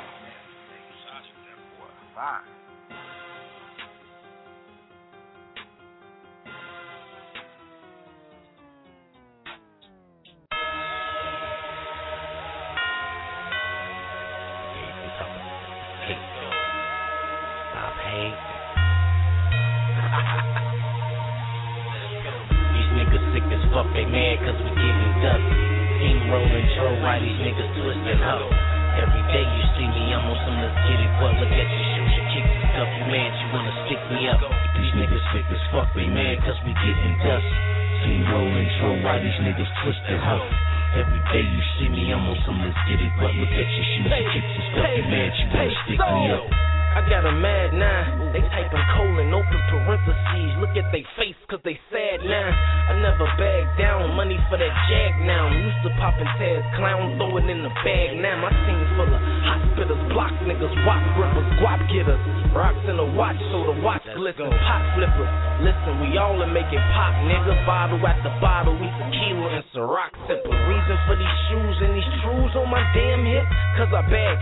These niggas sick as fuck, they mad cause we getting dust. Team rolling, Joe, why these niggas twisting up? Every day you see me, I'm on some let's get it, but look at your shoes, your kicks and stuff. You mad, you wanna stick me up? These niggas sick as fuck, they mad cause we getting dust. Team rolling, Joe, why these niggas twisting up? Every day you see me, I'm on some let's get it, but look at your shoes, your kicks and stuff. You mad, you wanna stick me up? I got a mad 9, they typing colon, open parentheses. Look at they face cause they sad now. I never bag down, money for that jag now. I'm used to popping tags, clown, throw it in the bag now. My team full of hospitals, block niggas, wop grippers, guap getters. Rocks in the watch so the watch glisten, pot flippers. Listen, we all are making pop, nigga. Bottle after bottle, we tequila and Ciroc sipper. Reason for these shoes and these trues on my damn hip, cause I bag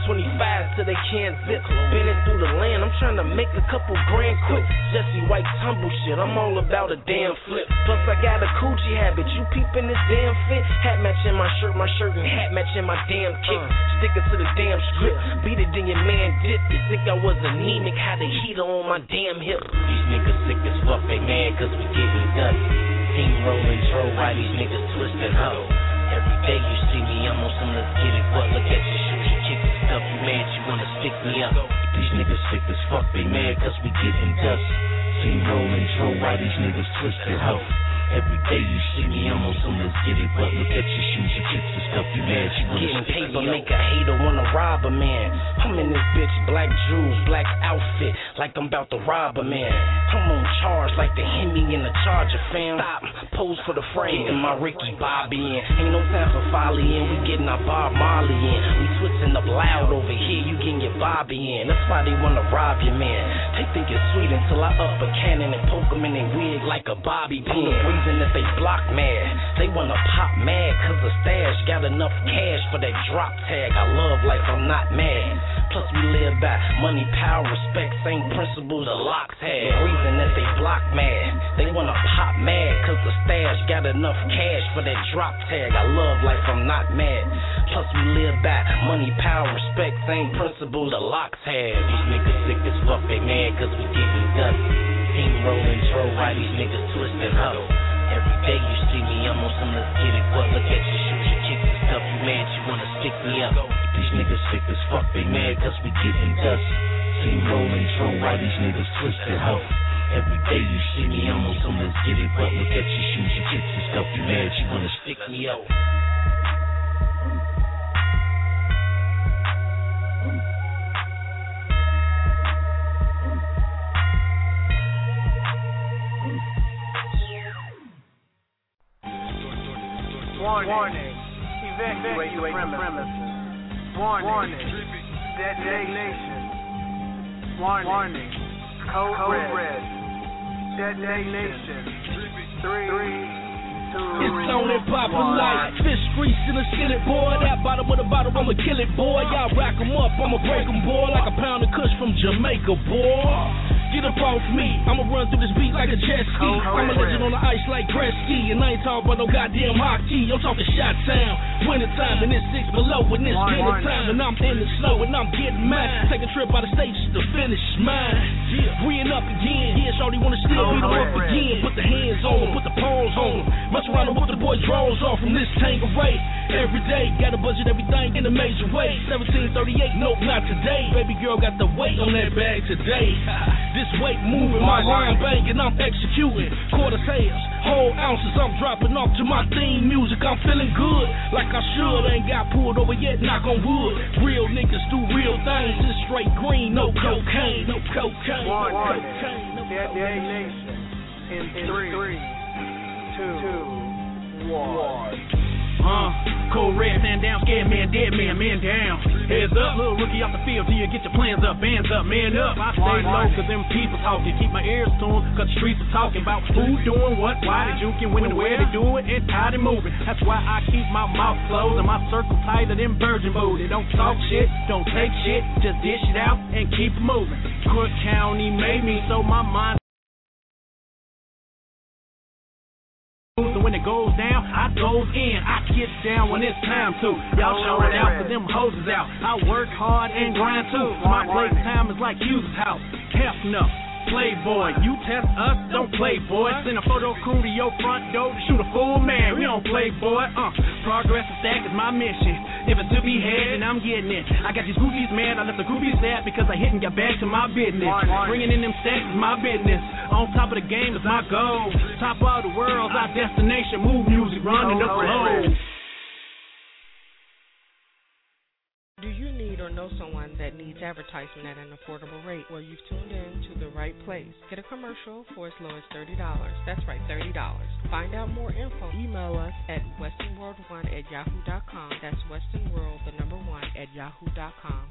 125 till they can't zip. Bending through the land, I'm trying to make a couple grand quick. Jesse White tumble shit, I'm all about a damn flip. Plus I got a coochie habit, you peeping this damn fit. Hat matching my shirt and hat matching my damn kick. Stick it to the damn script, beat it then your man dip. You think I was anemic, had a heater on my damn hip. These niggas sick as fuck, they mad cause we getting dust. Team rolling, Joe, why these niggas twisting up? Every day you see me, I'm on some let's get it, but look at your shoes, your kicks and stuff. You mad, you wanna stick me up? These niggas sick as fuck, they mad cause we getting dust. Team rolling, Joe, why these niggas twisting up? Every day you see me, I'm on some let's get it, but look at your shoes, your kicks and stuff. You mad, you wanna getting stick paper, me up? make a hater wanna rob a man. I'm in this bitch, black jewels, black outfit, like I'm about to rob a man. I'm on charge like the Hemi in the Charger, fam. Stop, pose for the frame, and my Ricky Bobby in. Ain't no time for folly in, we getting our Bob Marley in. We switching up loud over here, you getting your Bobby in. That's why they wanna rob your man. They think it's sweet until I up a cannon and poke them in their wig like a bobby pin. The reason that they block mad, they wanna pop mad cause the stash got enough cash for that drop tag. I love life, I'm not mad. Plus we live by money, power, respect, same principles the locks had. The reason that they block mad, they wanna pop mad cause the stash got enough cash for that drop tag. I love life, I'm not mad. Plus we live by money, power, respect, same principles the locks had. These niggas sick as fuck, they mad cause we getting dust. Team rolling, Joe, why these niggas twisting up? Every day you see me, I'm on some let's get it, but look at your shoes, your kicks and stuff. You mad, you wanna stick me up? These niggas sick as fuck, they mad cause we getting dust. 14 rolling, throw why these niggas twisted, ho. Every day you see me, I'm on some let's get it, but look at your shoes, your kicks and stuff. You mad, you wanna stick me out. Warning. Evacuate the premises. Warning. Detonation. Warning. Code red. Detonation. 3, 2, It's on and poppin' like fish grease in a skillet, boy. That bottom of the bottle, I'ma kill it, boy. Y'all rack 'em up, I'ma break 'em, boy. Like a pound of kush from Jamaica, boy. Get up off me, I'ma run through this beat like a jet ski. I'm a legend on the ice like Gretzky, and I ain't talking about no goddamn hockey. I'm talking shot town, winter time, and it's 6 below, and it's winter time, and I'm in the snow, and I'm getting mad. Take a trip out of state just to finish mine. Reeing up again, yeah, shorty wanna still beat 'em up again. Put the hands on 'em, put the paws on 'em. Mess around and whoop the boy draws off from this Tanqueray. Every day, gotta budget everything in a major way. 1738, nope, not today. Baby girl got the weight on that bag today. This weight moving, my line banging, I'm executing. Quarter sales, whole ounces, I'm dropping off to my theme music. I'm feeling good, like I should. Ain't got pulled over yet, knock on wood. Real niggas do real things. It's straight green, no cocaine, no cocaine, no cocaine, no Detonation. In 3, 2, 1. Cold red, man down, scared man, dead man, man down. Heads up, little rookie off the field till you get your plans up, bands up, man up. I stay low cause them people talking, keep my ears tuned cause the streets are talking about who doing what, why they juking, when and where they do it, and how they moving. That's why I keep my mouth closed and my circle tighter than virgin booty. Don't talk shit, don't take shit, just dish it out and keep moving. Cook County made me so my mind. When it goes down, I goes in. I get down when it's time to. Y'all showing out for them hoses out. I work hard and grind too. My playtime is like Hughes' house. Half enough. Playboy, you test us, don't play, boy. Send a photo crew to your front door to shoot a full man. We don't play, boy. Progress and stack is my mission. If it's to be had, then I'm getting it. I got these goofies mad, I left the goofies sad because I hit and got back to my business. Bringing in them stacks is my business. On top of the game is my goal. Top of the world's our destination. Move music, running the flow. Do you need or know someone that needs advertisement at an affordable rate? Well, you've tuned in to the right place. Get a commercial for as low as $30. That's right, $30. Find out more info. Email us at westernworld1@yahoo.com. That's westernworld, the number 1, @yahoo.com.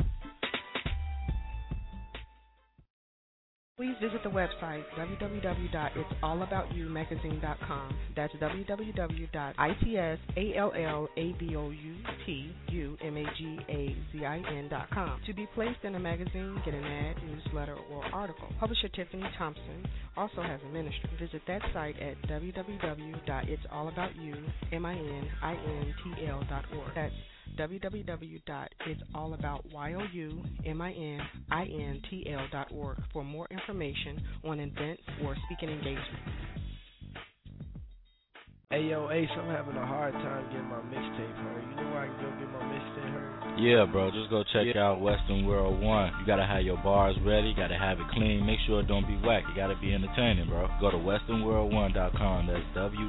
Please visit the website www.itsallaboutyoumagazine.com. That's www.itsallaboutyoumagazine.com. To be placed in a magazine, get an ad, newsletter, or article. Publisher Tiffany Thompson also has a ministry. Visit that site at www.itsallaboutyoumintl.org. That's www.itsallaboutyoumintl.org for more information on events or speaking engagements. Hey yo, Ace, I'm having a hard time getting my mixtape heard. You know where I can go get my mixtape heard? Yeah, bro, just go check out Western World 1. You gotta have your bars ready, you gotta have it clean, make sure it don't be whack, you gotta be entertaining, bro. Go to westernworld1.com, that's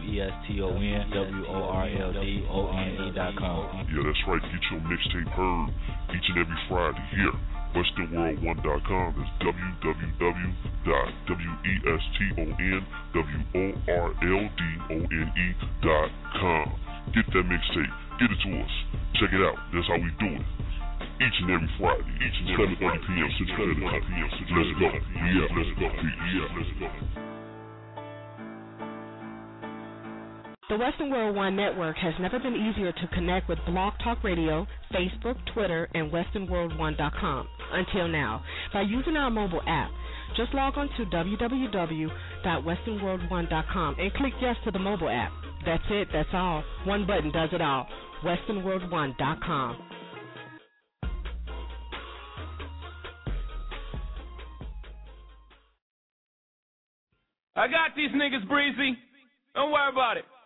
WESTONWORLDONE.com. Yeah, that's right, get your mixtape heard each and every Friday here. westernworld1.com, that's www.westernworldone.com. Get that mixtape, get it to us, check it out, that's how we do it. Each and every Friday, 7:30 p.m. Central Standard Time. Let's go, yeah, let's go, yeah, let's go. The Western World One Network has never been easier to connect with Blog Talk Radio, Facebook, Twitter, and westernworld1.com until now by using our mobile app. Just log on to www.westernworld1.com and click yes to the mobile app. That's it, that's all. One button does it all. westernworld1.com. I got these niggas, Breezy. Don't worry about it.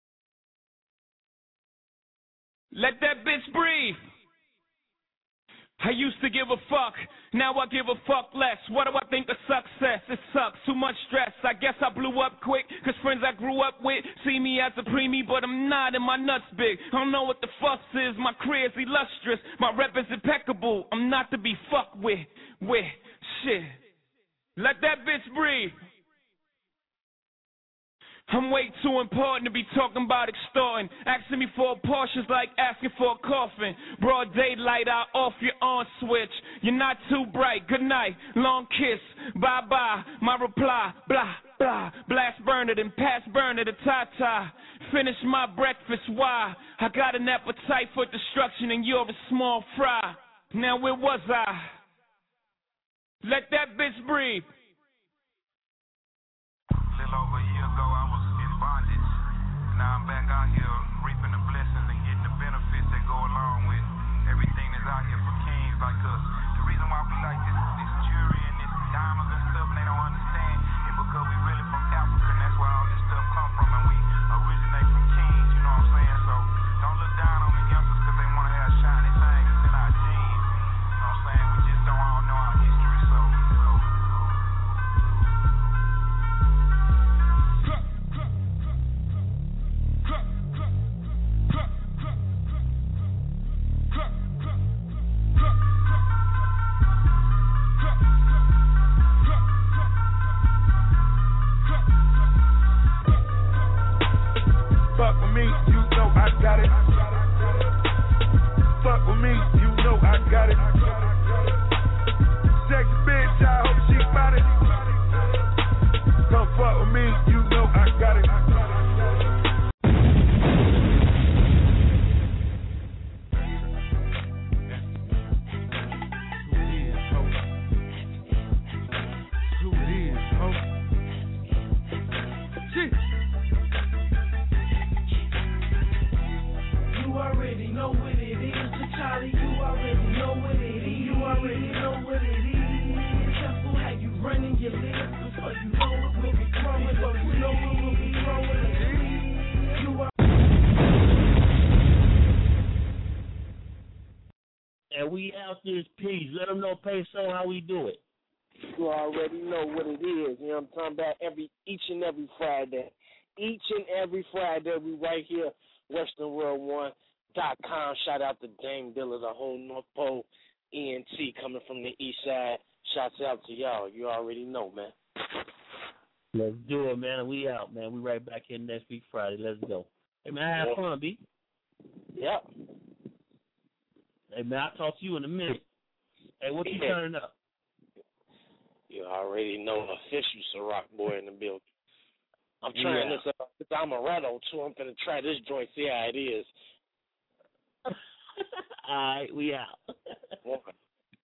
Let that bitch breathe. I used to give a fuck, now I give a fuck less. What do I think of success? It sucks, too much stress. I guess I blew up quick, cause friends I grew up with see me as a preemie, but I'm not and my nuts big. I don't know what the fuss is, my career's illustrious, my rep is impeccable. I'm not to be fucked with, shit. Let that bitch breathe. I'm way too important to be talking about extorting. Asking me for a Porsche's like asking for a coffin. Broad daylight, I off your on switch. You're not too bright, good night, long kiss, bye-bye. My reply, blah, blah. Blast burner, then pass burner to ta-ta. Finish my breakfast, why? I got an appetite for destruction and you're a small fry. Now where was I? Let that bitch breathe. Little over a year ago, I was in bondage. Now I'm back out here reaping the blessings and getting the benefits that go along with everything that's out here for kings like us. The reason why we like this jewelry and this diamonds and stuff, and they don't understand, is because we really from Africa, and that's where all this stuff come from, and we originate from kings, you know what I'm saying? So don't look down on the youngsters because they want to have shiny things. It's in our genes, you know what I'm saying? We just don't all know our history, so. Fuck with me, you know I got it. Fuck with me, you know I got it. Sexy bitch, I hope she bout it. Come fuck with me, you know I got it. And we out this piece. Let them know, Peso, how we do it. You already know what it is. You know what I'm talking about? Each and every Friday. Each and every Friday, we right here, WesternWorld1.com. Shout out to Dame Dilla, the whole North Pole, ENT coming from the east side. Shouts out to y'all. You already know, man. Let's do it, man. We out, man. We right back in next week, Friday. Let's go. Hey, man, have fun, B. Yep. Hey, man, I'll talk to you in a minute. Hey, what you turning up? You already know the official Ciroc boy in the building. I'm trying this out. It's Amaretto, too. I'm going to try this joint, see how it is. All right, we out.